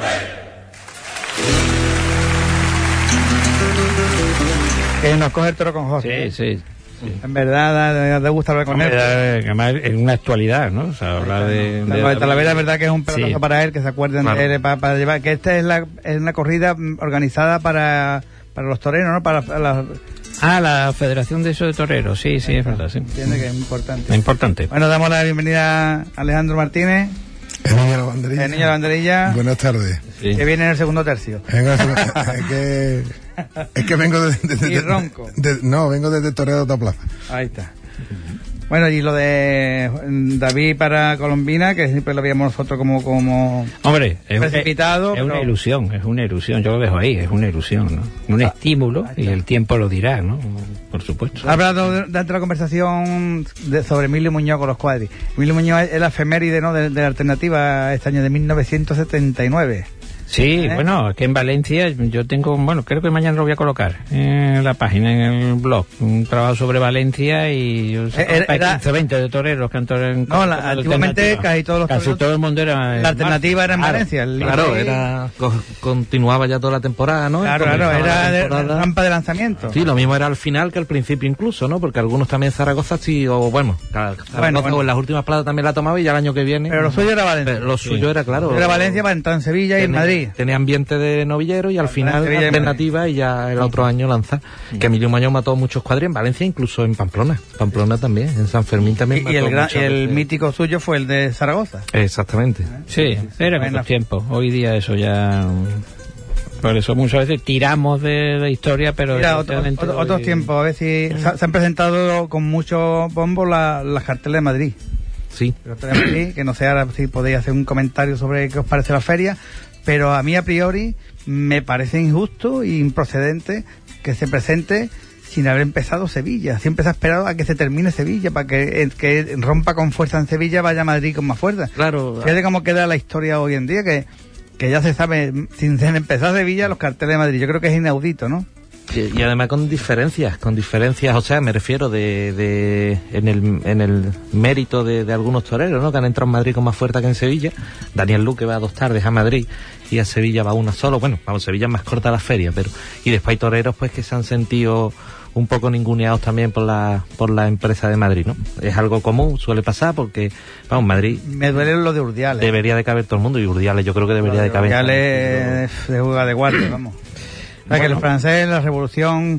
Que nos coge el toro con Jorge. Sí, sí. Sí. En verdad, te gusta hablar con él. Además, en una actualidad, ¿no? O sea, hablar de... de, de Talavera es verdad que es un pelotazo sí. para él, que se acuerden claro. de él, para, para llevar... Que esta es, la, es una corrida organizada para, para los toreros, ¿no? Para, para la, Ah, la Federación de Eso de Toreros, sí, sí, es verdad, sí. Entiende que es importante. Es importante. Bueno, damos la bienvenida a Alejandro Martínez. El niño de la banderilla. El niño de la banderilla. Buenas tardes. Sí. Que viene en el segundo tercio. Vengo es, que, es que vengo de... de, de y ronco. De, de, no, vengo desde Toreo de otra plaza. Ahí está. Bueno, y lo de David para Colombina, que siempre lo veíamos nosotros como como hombre es precipitado. Es, es una ilusión, es una ilusión, yo lo dejo ahí, es una ilusión, ¿no? Un ah, estímulo y el tiempo lo dirá, ¿no? Por supuesto. Ha hablado dentro de la conversación de, sobre Emilio Muñoz con los cuadris. Emilio Muñoz es la efeméride, ¿no? de, de la alternativa este año de mil novecientos setenta y nueve. Sí, ¿Eh? Bueno, aquí en Valencia yo tengo, bueno, creo que mañana lo voy a colocar en la página, en el blog, un trabajo sobre Valencia y yo sé, era, era quince, veinte de toreros, cantores. No, la, antiguamente casi todos los casi toreros, todo el mundo era. La alternativa mar, era en claro, Valencia. El claro, era continuaba ya toda la temporada, ¿no? Claro, claro, era de, rampa de lanzamiento. Sí, lo mismo era al final que al principio incluso, ¿no? Porque algunos también Zaragoza sí, o bueno, Zaragoza bueno, bueno. en las últimas plazas también la tomaba y ya el año que viene. Pero lo suyo era Valencia. Pero lo suyo sí. era, claro. Era Valencia para entrar en Sevilla y en Madrid. Tenía ambiente de novillero y al final alternativa y ya el otro año lanza sí. que Emilio Muñoz mató muchos cuadrillas en Valencia, incluso en Pamplona Pamplona también, en San Fermín también y, mató y el, gran, y el veces. mítico suyo fue el de Zaragoza. Exactamente. Sí, era en otros tiempos, hoy día eso ya... Por eso muchas veces tiramos de la historia, pero... Mira, otro, otro, otros tiempos, a ver si se, se han presentado con mucho bombo las la carteles de Madrid. Sí. De Madrid, que no sé ahora si podéis hacer un comentario sobre qué os parece la feria, pero a mí a priori me parece injusto e improcedente que se presente sin haber empezado Sevilla. Siempre se ha esperado a que se termine Sevilla para que, que rompa con fuerza en Sevilla, vaya a Madrid con más fuerza. Claro. Fíjate cómo queda la historia hoy en día, que, que ya se sabe, sin empezar Sevilla, los carteles de Madrid. Yo creo que es inaudito, ¿no? Y, y además con diferencias, con diferencias, o sea, me refiero de, de en el en el mérito de, de algunos toreros, ¿no? Que han entrado en Madrid con más fuerza que en Sevilla. Daniel Luque va dos tardes a Madrid y a Sevilla va una solo. Bueno, vamos, Sevilla es más corta la feria, pero y después hay toreros pues que se han sentido un poco ninguneados también por la por la empresa de Madrid, ¿no? Es algo común, suele pasar porque, vamos, Madrid... Me duele lo de Urdiales. Debería de caber todo el mundo y Urdiales yo creo que debería de, de caber... Urdiales de juega de guardia, vamos. Bueno. Que el francés, la revolución que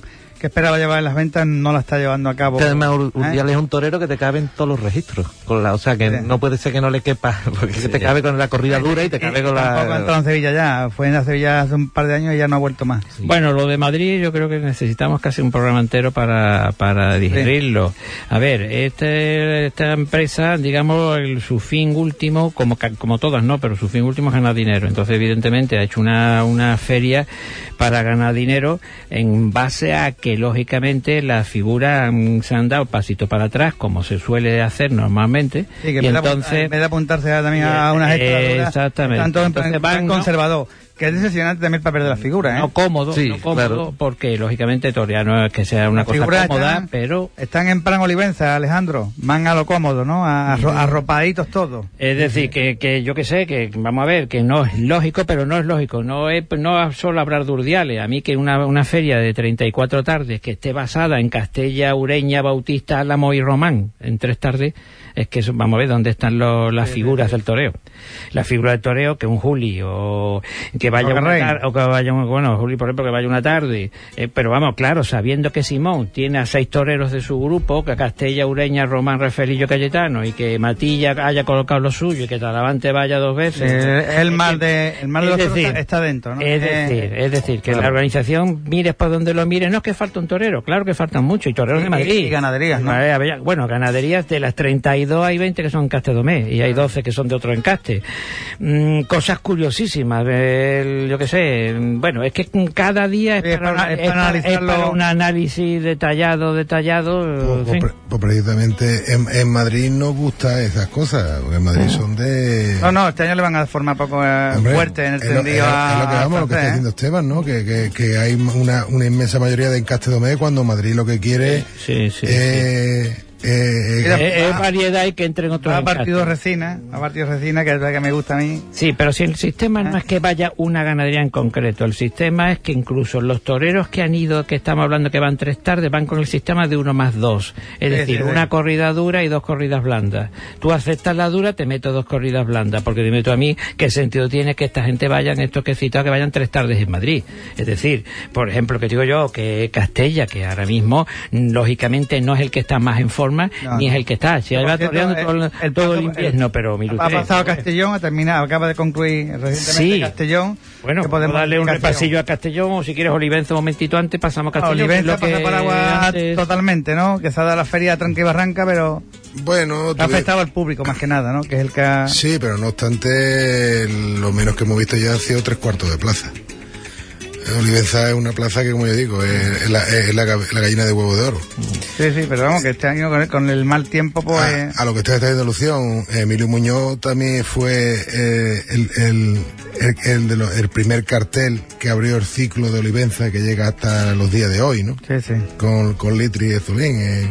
que esperaba llevar en las ventas no la está llevando a cabo. Que además ¿eh? Urdiales es un torero que te cabe en todos los registros. Con la, o sea, que sí. no puede ser que no le quepa, porque sí. te cabe con la corrida dura y te cabe con la... Tampoco entró en Sevilla ya, fue en la Sevilla hace un par de años y ya no ha vuelto más. Sí. Bueno, lo de Madrid yo creo que necesitamos casi un programa entero para, para digerirlo. Sí. A ver, este, esta empresa, digamos, el, su fin último, como, como todas, ¿no? Pero su fin último es ganar dinero. Entonces, evidentemente, ha hecho una, una feria para ganar dinero en base a que, lógicamente, las figuras um, se han dado pasito para atrás, como se suele hacer normalmente. Sí, que y en entonces, vez de apuntarse también a unas extraduras, exactamente. Tanto en entonces, plan van, conservador. Que es decepcionante también el papel de la figura, ¿eh? No cómodo, sí, no cómodo, claro. porque lógicamente todavía no es que sea una Las cosa figuras cómoda, están, pero... Están en plan Olivenza, Alejandro, van a lo cómodo, ¿no? A, a, arropaditos todos. Es decir, que, que yo que sé, que vamos a ver, que no es lógico, pero no es lógico, no es no solo hablar de Urdiales, a mí que una, una feria de treinta y cuatro tardes que esté basada en Castella, Ureña, Bautista, Álamo y Román, en tres tardes, es que eso, vamos a ver dónde están los, las sí, figuras sí, sí. del toreo. La figura del toreo, que un Juli, o que vaya una tarde, o que vaya, bueno, Juli, por ejemplo, que vaya una tarde, eh, pero vamos, claro, sabiendo que Simón tiene a seis toreros de su grupo, que Castella, Ureña, Román, Rafaelillo, Cayetano, y que Matilla haya colocado lo suyo, y que Talavante vaya dos veces. Eh, el mal de, el mal de los decir, está dentro, ¿no? Es decir, eh, es decir, que claro. la organización, mires por donde lo mires, no es que falta un torero, claro que faltan muchos, y toreros y, de Madrid. Y ganaderías, ¿no? Bueno, ganaderías de las treinta y dos hay veinte que son en Castedomé, y hay doce que son de otro encaste. Mm, cosas curiosísimas, el, yo qué sé, bueno, es que cada día es, sí, para, para, es, es para, para, es para un análisis detallado, detallado. Pues, pues, pues precisamente en, en Madrid no gusta esas cosas, porque en Madrid son de... No, no, este año le van a dar forma poco eh, Hombre, fuerte en el tendido es, a... es lo que vamos, lo que está diciendo Esteban, ¿no? Que, que, que hay una, una inmensa mayoría de encaste domé cuando Madrid lo que quiere sí, sí, es... sí. Eh, eh, es variedad y que entre en otros a partido resina a partido resina que es la que me gusta a mí. Sí, pero si el sistema no es que vaya una ganadería en concreto, el sistema es que incluso los toreros que han ido, que estamos hablando que van tres tardes, van con el sistema de uno más dos, es sí, decir, sí, una sí. corrida dura y dos corridas blandas. Tú aceptas la dura, te meto dos corridas blandas, porque dime tú a mí qué sentido tiene que esta gente vayan, estos que he citado, que vayan tres tardes en Madrid. Es decir, por ejemplo, que digo yo, que Castella, que ahora mismo lógicamente no es el que está más en forma, No, ni es el que está. Si va toreando todo el, el, todo el invierno, el, pero mire ha pasado Castellón, ha terminado, acaba de concluir recientemente sí. Castellón. Bueno, que podemos darle un Castellón. repasillo a Castellón, o si quieres Olivenza un momentito antes, pasamos a Castellón. Olivenza pasa por agua antes... totalmente, ¿no? Que se ha dado la feria tranca y barranca, pero... Bueno, ha afectado al público más que nada, ¿no? Que es el que ha... Sí, pero no obstante, lo menos que hemos visto ya ha sido tres cuartos de plaza. Olivenza es una plaza que, como yo digo, es, es, la, es la, la gallina de huevo de oro. Sí, sí, pero vamos, que este año con el, con el mal tiempo, pues... A, a lo que usted está diciendo, Lución, Emilio Muñoz también fue eh, el, el, el, el, de lo, el primer cartel que abrió el ciclo de Olivenza, que llega hasta los días de hoy, ¿no? Sí, sí. Con, con Litri y Zulín. Eh.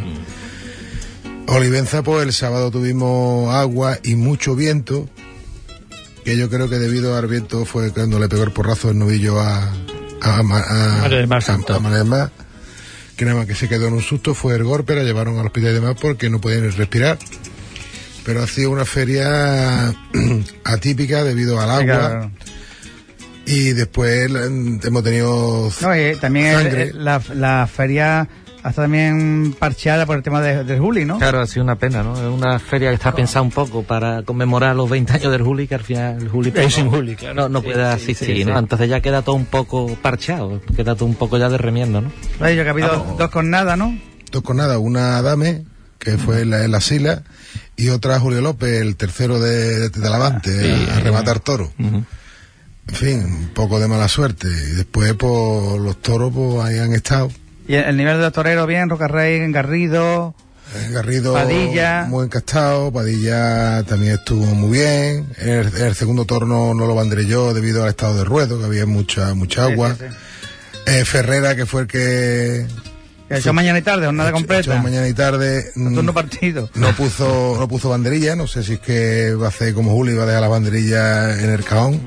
Olivenza, pues el sábado tuvimos agua y mucho viento, que yo creo que debido al viento fue cuando le pegó el porrazo el novillo a... a, a, a, María del Mar, a, a María del Mar, que nada más que se quedó en un susto, fue el golpe, la llevaron al hospital y demás porque no podían respirar, pero ha sido una feria atípica debido al agua. Claro. Y después hemos tenido no, y también el, la, la feria hasta también parcheada por el tema de, del Juli, ¿no? Claro, ha sido una pena, ¿no? Es una feria que está pensada un poco para conmemorar los veinte años del Juli, que al final el Juli es un Juli, claro. no, no sí, puede asistir, sí, sí, ¿no? Sí. Entonces ya queda todo un poco parcheado, queda todo un poco ya de remiendo, ¿no? Oye, yo que ha habido ah, dos con nada, ¿no? Dos con nada, una Adame, que fue en la, en la Sila, y otra Julio López, el tercero de, de, de Lavante, sí, a, a rematar toro. Uh-huh. En fin, un poco de mala suerte. Y después, pues, los toros, pues, ahí han estado. ¿Y el nivel de los toreros bien? Rocarrey, Garrido, Garrido Padilla. Muy encastado, Padilla también estuvo muy bien. El, el segundo toro no, no lo banderé yo debido al estado de ruedo, que había mucha mucha agua. Sí, sí, sí. Eh, Ferrera, que fue el que... Que echó mañana y tarde, jornada completa. Echó mañana y tarde. Turno partido. No puso, no puso banderilla, no sé si es que va a hacer como Julio y va a dejar la banderilla en el cajón.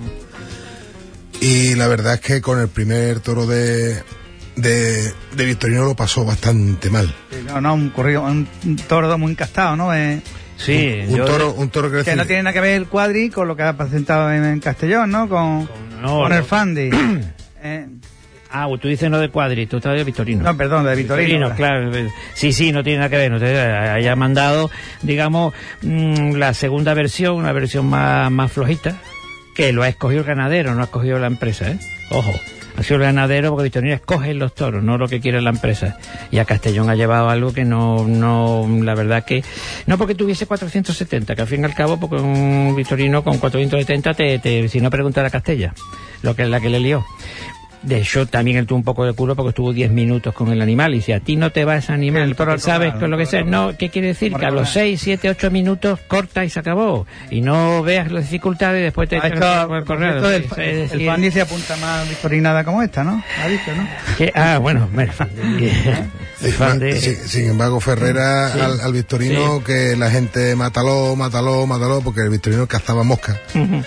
Y la verdad es que con el primer toro de... De, de Victorino lo pasó bastante mal. Sí, no, no, un corrido, un, un toro muy encastado, ¿no? Eh, sí, un, un toro, un toro que, que no tiene nada que ver el cuadri con lo que ha presentado en, en Castellón, ¿no? Con, con, no, con el Fandi. eh, Ah, tú dices no de Cuadri, tú estás de Victorino. No, perdón, de Victorino. Victorino, claro. Sí, sí, no tiene nada que ver. Usted haya mandado, digamos, mmm, la segunda versión, una versión más, más flojita, que lo ha escogido el ganadero, no ha escogido la empresa, ¿eh? Ojo. Ha sido el ganadero porque Victorino escoge los toros, no lo que quiere la empresa. Y a Castellón ha llevado algo que no, no, la verdad que... No porque tuviese cuatrocientos setenta, que al fin y al cabo, porque un Victorino con cuatrocientos setenta, te, te, si no pregunta a Castella, lo que es la que le lió. De hecho, también él tuvo un poco de culo porque estuvo diez minutos con el animal. Y si a ti no te va ese animal, el toro sabes con lo que sea, no, ¿qué quiere decir? Que a los seis, siete, ocho minutos corta y se acabó. Y no veas las dificultades y después te echas el correo. El, el, el fan dice apunta más victorinada como esta, ¿no? ¿Ha visto, no? ¿Qué? Ah, bueno, el fan de... El fan de... sin, sin embargo, Ferrera, sí, al, al Victorino, sí, que la gente mátalo, mátalo, mátalo, porque el Victorino cazaba moscas. Uh-huh.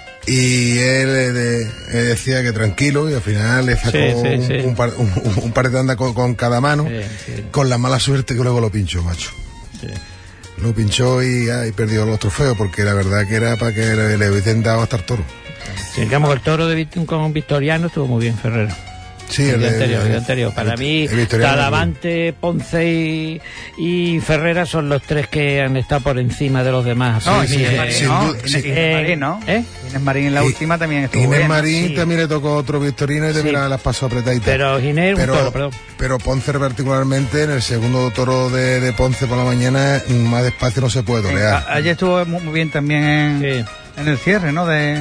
Y él eh, de, decía que tranquilo, y al final le sacó sí, sí, un, sí. Un, par, un, un par de andas con, con cada mano, sí, sí. Con la mala suerte que luego lo pinchó, macho. Sí. Lo pinchó y, ah, y perdió los trofeos, porque la verdad que era para que le, le hubiesen dado hasta el toro. Sí, digamos que el toro de con Victoriano estuvo muy bien, Ferrero. Sí, el, el, día anterior, el, el anterior. Para el, mí, Talavante, Ponce y, y Ferrera son los tres que han estado por encima de los demás. No, sí, Inés eh, Marín, sin no, duda, Inés, sí. Inés Marín, ¿no? ¿Eh? Inés Marín en la y, última también estuvo Inés bien. Marín sí. también le tocó otro Victorino y de sí. mira, las pasó apretaditas. Pero Ginés, un toro, perdón. Pero Ponce particularmente, en el segundo toro de, de Ponce por la mañana, más despacio no se puede torear. Sí, ayer estuvo muy bien también en, sí. en el cierre, ¿no? De...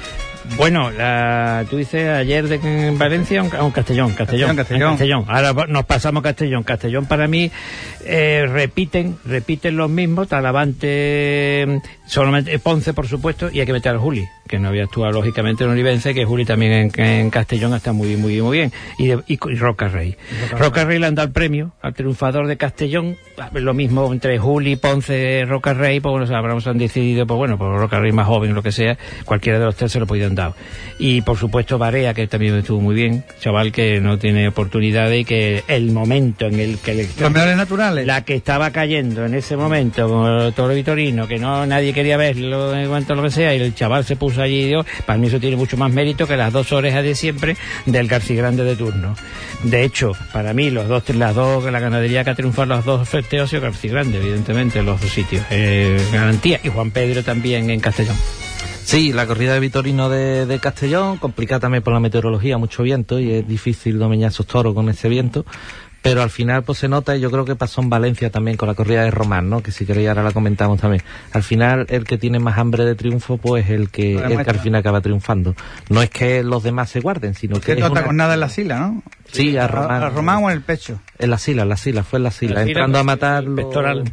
Bueno, la, tú dices ayer de, en Valencia o en Castellón, Castellón, Castellón, Castellón. Castellón. Ahora nos pasamos a Castellón. Castellón para mí eh, repiten, repiten los mismos. Talavante, solamente Ponce por supuesto, y hay que meter a Juli, que no había actuado lógicamente en Olivense, que Juli también en, en Castellón está muy muy muy bien, y, de, y, y Roca Rey. Roca, Roca Rey le han dado el premio al triunfador de Castellón, lo mismo entre Juli, Ponce, Roca Rey, pues bueno, habremos han decidido, pues bueno, por Roca Rey más joven o lo que sea, cualquiera de los tres se lo podían dado. Y por supuesto Barea, que también estuvo muy bien, chaval que no tiene oportunidades y que el momento en el que le, los mejores naturales, la que estaba cayendo en ese momento con el toro Victorino, que no nadie quería verlo en cuanto a lo que sea, y el chaval se puso allí y dio, para mí eso tiene mucho más mérito que las dos orejas de siempre del Garcigrande de turno. De hecho, para mí los dos, las dos, la ganadería que ha triunfado los dos festeos ha sido Garcigrande, evidentemente, en los dos sitios, eh, garantía, y Juan Pedro también en Castellón. Sí, la corrida de Victorino de, de Castellón, complicada también por la meteorología, mucho viento, y es difícil domeñar esos toros con ese viento, pero al final pues se nota, y yo creo que pasó en Valencia también con la corrida de Román, ¿no? Que si queréis ahora la comentamos también. Al final el que tiene más hambre de triunfo pues el que, el que al final acaba triunfando. No es que los demás se guarden, sino que... Que no está con nada en la sila, ¿no? Sí, a Román. ¿A Román o en el pecho? En la sila, en la sila, fue en la sila, la entrando sila, a matar el pectoral.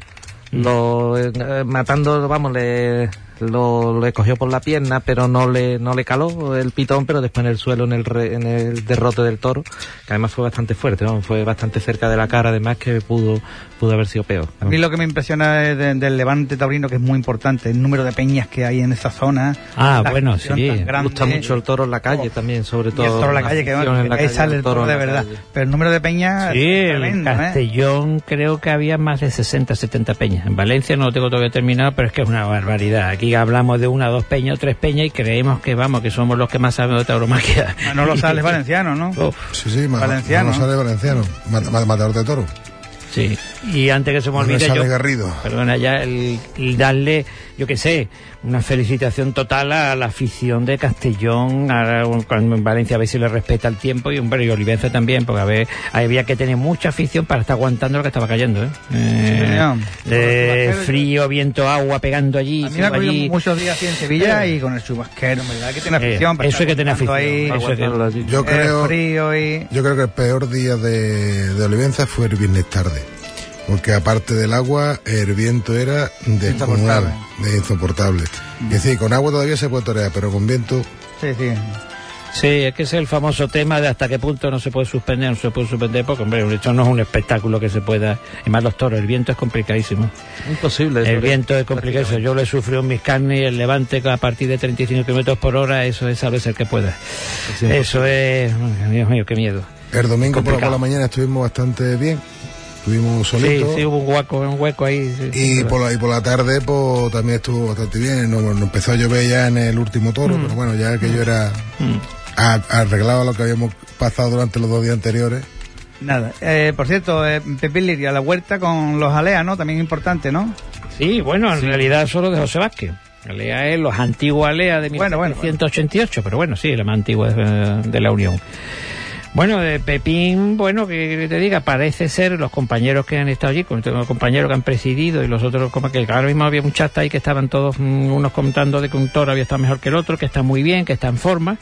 Lo, eh, matando, vamos, le, lo, le cogió por la pierna, pero no le, no le caló el pitón, pero después en el suelo, en el, re, en el derrote del toro, que además fue bastante fuerte, ¿no? Fue bastante cerca de la cara, además que pudo, pudo haber sido peor, ¿no? A mí lo que me impresiona es de, del Levante taurino, que es muy importante, el número de peñas que hay en esa zona. Ah, bueno, sí. Me gusta mucho el toro en la calle, oh, también, sobre todo. Y el toro en la calle, que, que, que ahí sale el toro, toro de verdad. Calle. Pero el número de peñas sí, es tremendo, en Castellón ¿eh? Creo que había más de sesenta, setenta peñas. En Valencia no lo tengo todavía terminado, pero es que es una barbaridad. Aquí hablamos de una, dos peñas, tres peñas, y creemos que vamos, que somos los que más sabemos de tauromaquia. Manolo Sales valenciano, ¿no? Uf. Sí, sí, valenciano. Manolo Sales valenciano, matador de toro. Sí, y antes que se me olvide, yo, Garrido. Perdona, ya el, el darle, yo qué sé, una felicitación total a la afición de Castellón, a, cuando en Valencia a ver si le respeta el tiempo, y hombre, y Olivense también, porque a ver, había que tener mucha afición para estar aguantando lo que estaba cayendo, ¿eh? eh, sí, eh frío, viento, agua pegando allí. A mí me ha cogido muchos días aquí en Sevilla y con el chubasquero, ¿verdad? Que tiene afición. Eh, eso hay que tener afición. Ahí, eso que, yo, creo, frío y... yo creo que el peor día de, de Olivenza fue el viernes tarde. Porque aparte del agua, el viento era descomunal, de insoportable. Mm. Es decir, con agua todavía se puede torear, pero con viento... Sí, sí. Sí, es que es el famoso tema de hasta qué punto no se puede suspender, no se puede suspender, porque, hombre, esto no es un espectáculo que se pueda... Y más los toros, el viento es complicadísimo. Imposible. El viento es complicadísimo. Yo lo he sufrido en mis carnes, y el levante a partir de treinta y cinco kilómetros por hora, eso es a veces que pueda. Sí, eso es... Dios mío, qué miedo. El domingo por la mañana estuvimos bastante bien. Estuvimos solitos. Sí, sí, hubo un hueco, un hueco ahí. Sí, y, sí, por la, y por la tarde pues también estuvo bastante bien. No, no empezó a llover ya en el último toro, mm. pero bueno, ya aquello era... Mm. ha arreglado lo que habíamos pasado durante los dos días anteriores. Nada. Eh, por cierto, eh, Pepín Liria, la huerta con los aleas, ¿no? También importante, ¿no? Sí, bueno, en sí. realidad solo de José Vázquez. Alea es los antiguos Alea de mil novecientos ochenta y ocho, bueno, bueno. pero bueno, sí, la más antigua de, de la Unión. Bueno, de Pepín, bueno, que te diga, parece ser los compañeros que han estado allí, los compañeros que han presidido y los otros, como que ahora mismo había un chat ahí que estaban todos, unos contando de que un toro había estado mejor que el otro, que está muy bien, que está en forma,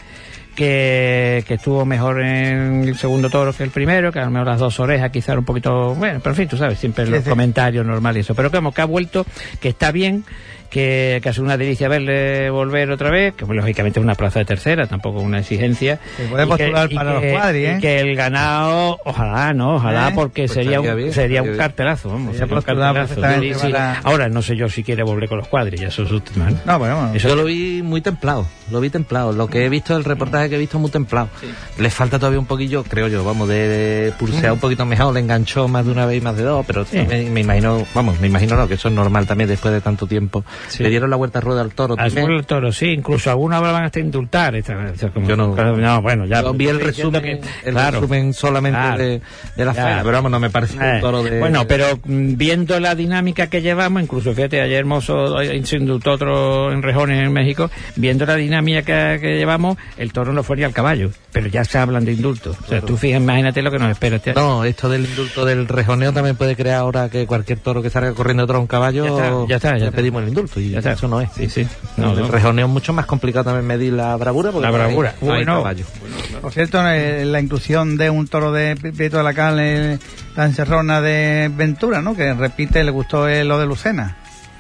que, que estuvo mejor en el segundo toro que el primero, que a lo mejor las dos orejas quizás un poquito, bueno, pero en fin, tú sabes, siempre los sí, sí. comentarios normales y eso, pero como que ha vuelto, que está bien, que, que ha sido una delicia verle volver otra vez, que lógicamente es una plaza de tercera, tampoco una exigencia. Se puede postular para los cuadris, ¿eh? Y que el ganado, ojalá, ¿no? Ojalá, ¿Eh? porque pues sería un, bien, sería un cartelazo, vamos, sería un cartelazo. Sí, sí. Para... Ahora, no sé yo si quiere volver con los cuadris, ya eso es último. No, bueno, bueno. Eso yo lo vi muy templado, lo vi templado. Lo que he visto, el reportaje que he visto muy templado. Sí. Le falta todavía un poquillo, creo yo, vamos, de, de pulsear mm. un poquito mejor, le enganchó más de una vez y más de dos, pero sí. me, me imagino, vamos, me imagino no, que eso es normal también después de tanto tiempo. Sí. Le dieron la vuelta rueda al toro al también. Al toro, sí, incluso algunos van hasta indultar. Esta, esta, como, yo no, no, bueno, ya. Yo vi el resumen, que, el claro, resumen solamente claro, de, de la feria, pero vamos, no me parece eh, un toro de... Bueno, pero viendo la dinámica que llevamos, incluso fíjate, ayer Mozo se indultó otro en Rejones en México, viendo la dinámica que, que llevamos, el toro no fue ni al caballo, pero ya se hablan de indulto. O sea, claro. tú fijas, imagínate lo que nos espera este año. No, esto del indulto del rejoneo también puede crear ahora que cualquier toro que salga corriendo tras un caballo, ya está, ya está, ya le está. pedimos el indulto, y ya está. Eso no es. Sí, sí. No, el no. rejoneo es mucho más complicado también medir la bravura, porque la bravura. No hay, no bueno, hay caballo. Bueno, claro. Por cierto, eh, la inclusión de un toro de Prieto de la Cal, eh, la encerrona de Ventura, ¿no? Que repite, le gustó eh, lo de Lucena,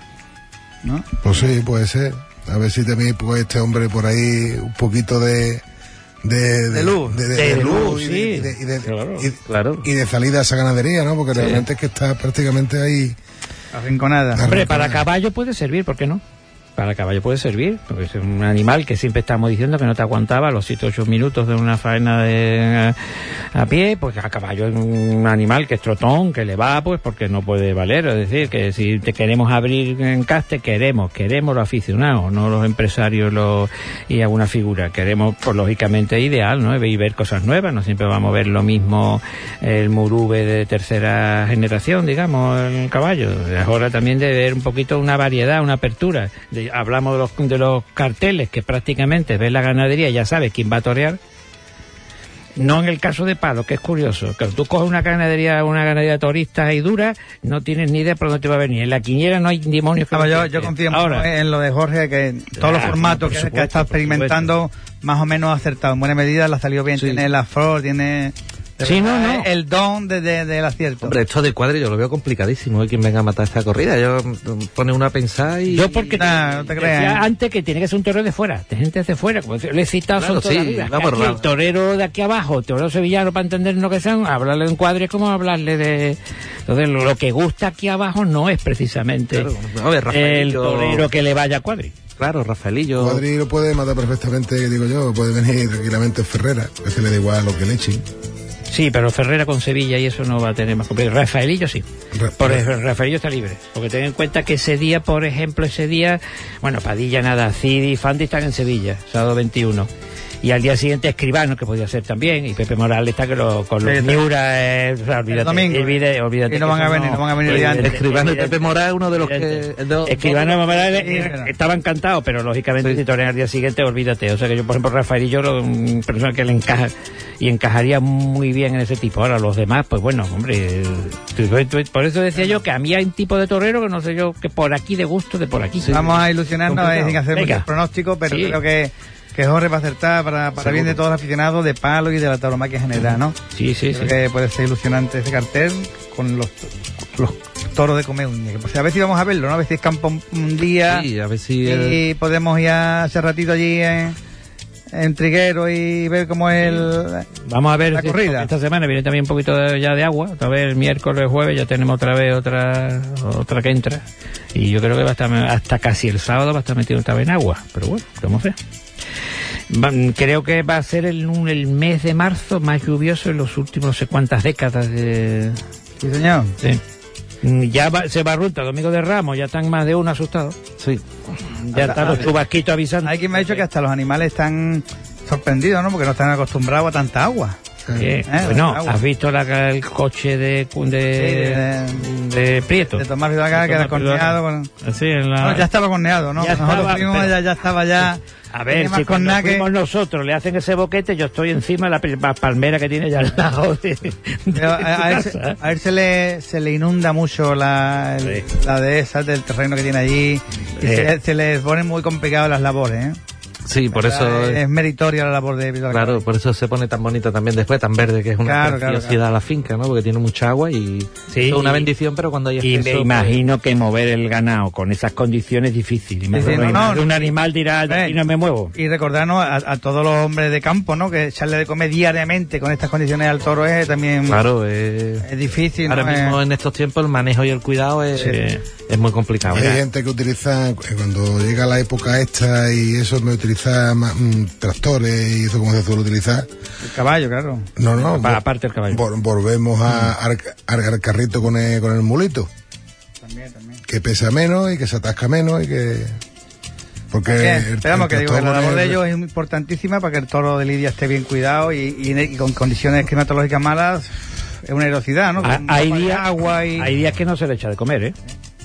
¿no? Pues sí, puede ser. A ver si también pues este hombre por ahí un poquito de de, de, de luz, de, de, de, de luz, luz sí. y de, y de, claro, y, claro. y de salida a esa ganadería, ¿no? Porque sí. realmente es que está prácticamente ahí arrinconada. Hombre, para caballo puede servir, ¿por qué no? Para caballo puede servir, porque es un animal que siempre estamos diciendo que no te aguantaba los siete o ocho minutos de una faena de, a, a pie, pues a caballo es un animal que es trotón, que le va, pues porque no puede valer. Es decir, que si te queremos abrir en caste, queremos, queremos los aficionados, no los empresarios los, y alguna figura. Queremos, pues lógicamente ideal, ¿no? Y ver cosas nuevas, no siempre vamos a ver lo mismo el murube de tercera generación, digamos, el caballo. Es hora también de ver un poquito una variedad, una apertura. De, hablamos de los, de los carteles que prácticamente ves la ganadería y ya sabes quién va a torear. No en el caso de Palo, que es curioso, que tú coges una ganadería, una ganadería torista y dura, no tienes ni idea por dónde te va a venir. En la quiniela no hay demonios que no, yo, yo confío Ahora, en lo de Jorge, que todos los formatos que, supuesto, que está experimentando más o menos acertado. En buena medida la salió bien, sí. Tiene la flor, tiene... Sí, no, no. El don de, de, del acierto. Hombre, esto de cuadri yo lo veo complicadísimo. Hay quien venga a matar esta corrida. Yo pone una a pensar y... Yo porque nah, no te creas. Antes que tiene que ser un torero de fuera, de gente de fuera. Como le he citado claro, toda sí, la vida. Aquí, el torero de aquí abajo, torero sevillano, para entender lo que sean, hablarle en cuadri es como hablarle de... Entonces, lo que gusta aquí abajo no es precisamente claro. a ver, el torero que le vaya a cuadri. Claro, Rafaelillo. Cuadri lo puede matar perfectamente, digo yo. Puede venir tranquilamente Ferrera, que se le da igual lo que le echen. Sí, pero Ferrera con Sevilla y eso no va a tener más complejo. Rafaelillo sí. Por Rafaelillo está libre. Porque ten en cuenta que ese día, por ejemplo, ese día, bueno, Padilla nada, Cidi y Fandi están en Sevilla, sábado veintiuno. Y al día siguiente Escribano, que podía ser también, y Pepe Morales está que lo, con los sí, Miura, eh, o sea, olvídate, domingo, olvídate, olvídate. Y no van a venir, no, no van a venir el día antes. Escribano y Pepe Morales, uno de los que... De, Escribano y Morales eh, estaban encantados, pero lógicamente sí. Si torean al día siguiente, olvídate. O sea que yo, por ejemplo, Rafaelillo, una persona que le encaja, y encajaría muy bien en ese tipo. Ahora, los demás, pues bueno, hombre, por eso decía yo que a mí hay un tipo de torero que no sé yo, que por aquí de gusto, de por aquí. Sí. Vamos a ilusionarnos eh, sin hacer Venga. muchos pronósticos, pero sí. creo que... que Jorge va a acertar para, para bien de todos los aficionados de Palo y de la tauromaquia general, ¿no? Sí, sí, Creo sí. que puede ser ilusionante ese cartel con los, los toros de Comeuña. Pues a ver si vamos a verlo, ¿no? A ver si escampa un, un día sí, a ver si y el... podemos ir a hace ratito allí en, en Triguero y ver cómo es el, vamos a ver la si corrida. Esta semana viene también un poquito de, ya de agua, otra vez el miércoles, jueves ya tenemos otra vez otra otra que entra y yo creo que va a estar hasta casi el sábado va a estar metido otra vez en agua, pero bueno, vamos a ver. Creo que va a ser el, el mes de marzo más lluvioso en los últimos no sé cuántas décadas de... Sí, señor. Sí. Ya va, se va ruta Domingo de Ramos, ya están más de uno asustados. Sí. Ya están los chubasquitos avisando. Hay quien me ha dicho que hasta los animales están sorprendidos, ¿no? Porque no están acostumbrados a tanta agua. Eh, eh, bueno, ¿has visto la, el coche de de, sí, de, de Prieto? De Tomás Vidaga, que era corneado. Con... Sí, en la... no, ya estaba corneado, ¿no? Ya nosotros estaba, fuimos, pero... ya, ya estaba ya... A ver, si cuando fuimos que... nosotros le hacen ese boquete, yo estoy encima de la palmera que tiene ya al lado de, de a, a, a, él se, a él se le, se le inunda mucho la, el, sí. la dehesa del terreno que tiene allí, y sí. se, se le ponen muy complicadas las labores, ¿eh? Sí, por eso... Es, es meritoria la labor de Vidal. Claro, por eso se pone tan bonita también después, tan verde, que es una claro, preciosidad claro, claro. a la finca, ¿no? Porque tiene mucha agua y sí, es una bendición, pero cuando hay exceso... Y me imagino pues... que mover el ganado con esas condiciones es difícil. Sí, sí, no, no, de un animal dirá, eh, aquí no me muevo. Y recordarnos a, a todos los hombres de campo, ¿no? Que echarle de comer diariamente con estas condiciones al toro es también... Claro, es... es difícil, ahora ¿no? mismo eh... en estos tiempos el manejo y el cuidado es, sí. es, es muy complicado. Hay gente que utiliza, cuando llega la época esta y eso, me utiliza mm, tractores y eso como se suele utilizar. El caballo, claro. No, no. Para aparte el caballo. Vol, volvemos a, al, al carrito con el, con el mulito. También, también. Que pesa menos y que se atasca menos y que... Porque esperamos que digo que la labor de ellos es importantísima para que el toro de lidia esté bien cuidado y, y, y con condiciones climatológicas malas es una heroicidad, ¿no? Ah, hay, días, agua y... hay días que no se le echa de comer, ¿eh?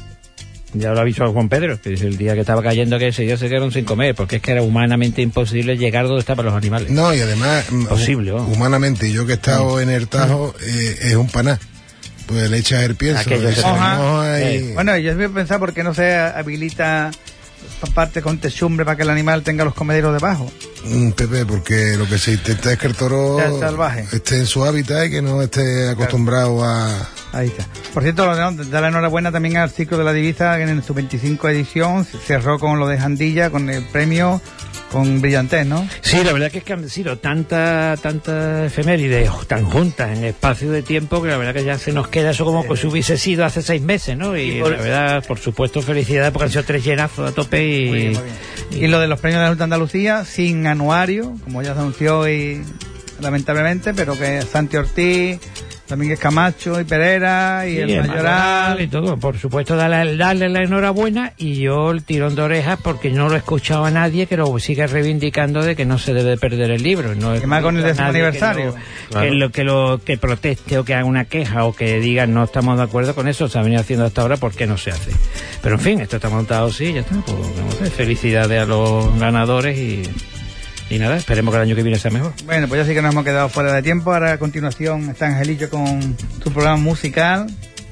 Ya lo ha visto Juan Pedro, que es el día que estaba cayendo que ese día se quedaron sin comer, porque es que era humanamente imposible llegar donde estaban los animales. No, y además, imposible, ¿no? Humanamente, yo que he estado en el Tajo, eh, es un paná. Pues le echas el pienso. Y... Eh. Bueno, yo voy a pensar por qué no se habilita parte con techumbre para que el animal tenga los comederos debajo. Mm, Pepe, porque lo que se intenta es que el toro esté en su hábitat y que no esté acostumbrado claro. a... Ahí está. Por cierto, da la enhorabuena también al Ciclo de la Divisa, que en su veinticinco edición cerró con lo de Jandilla, con el premio con brillantez, ¿no? Sí, la verdad que es que han sido tantas tanta efemérides tan juntas en espacio de tiempo que la verdad que ya se nos queda eso como sí. Pues hubiese sido hace seis meses, ¿no? Y, y por... la verdad, por supuesto, felicidades porque han sido tres llenazos a tope y... Muy bien, muy bien. Y lo de los premios de la Junta de Andalucía, sin anuario, como ya se anunció hoy, lamentablemente, pero que Santi Ortiz... Domínguez Camacho y Pereira y sí, el Mayoral y todo, por supuesto darle, darle la enhorabuena y yo el tirón de orejas porque no lo he escuchado a nadie que lo siga reivindicando de que no se debe perder el libro, no que más con el décimo aniversario que lo, claro. que, lo, que lo que proteste o que haga una queja o que diga no estamos de acuerdo con eso, se ha venido haciendo hasta ahora, ¿por qué no se hace? Pero en fin, esto está montado, sí, ya está, pues, no sé, felicidades a los ganadores y Y nada, esperemos que el año que viene sea mejor. Bueno, pues ya sí que nos hemos quedado fuera de tiempo. Ahora a continuación está Angelillo con su programa musical.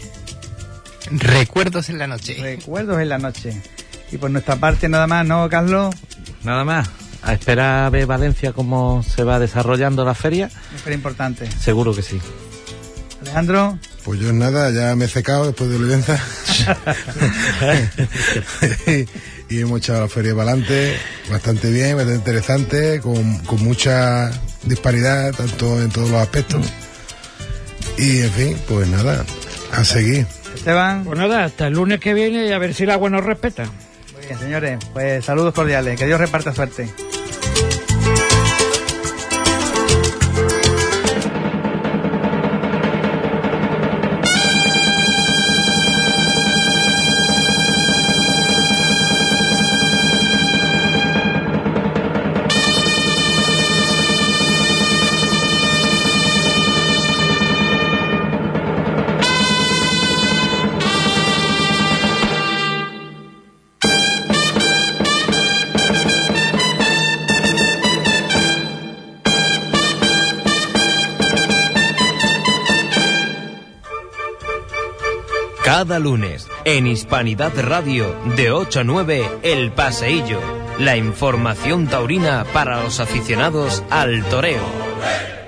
Recuerdos en la noche. Recuerdos en la noche. Y por nuestra parte nada más, ¿no, Carlos? Nada más. A esperar a ver Valencia cómo se va desarrollando la feria. Una feria importante. Seguro que sí. Alejandro. Pues yo nada, ya me he secado después de Olivenza. y, y hemos echado la feria para adelante, bastante bien, bastante interesante, con, con mucha disparidad, tanto en todos los aspectos. Y en fin, pues nada, a seguir. Esteban. Pues nada, hasta el lunes que viene y a ver si el agua nos respeta. Muy bien, señores, pues saludos cordiales, que Dios reparta suerte. Cada lunes, en Hispanidad Radio, de ocho a nueve, El Paseillo. La información taurina para los aficionados al toreo.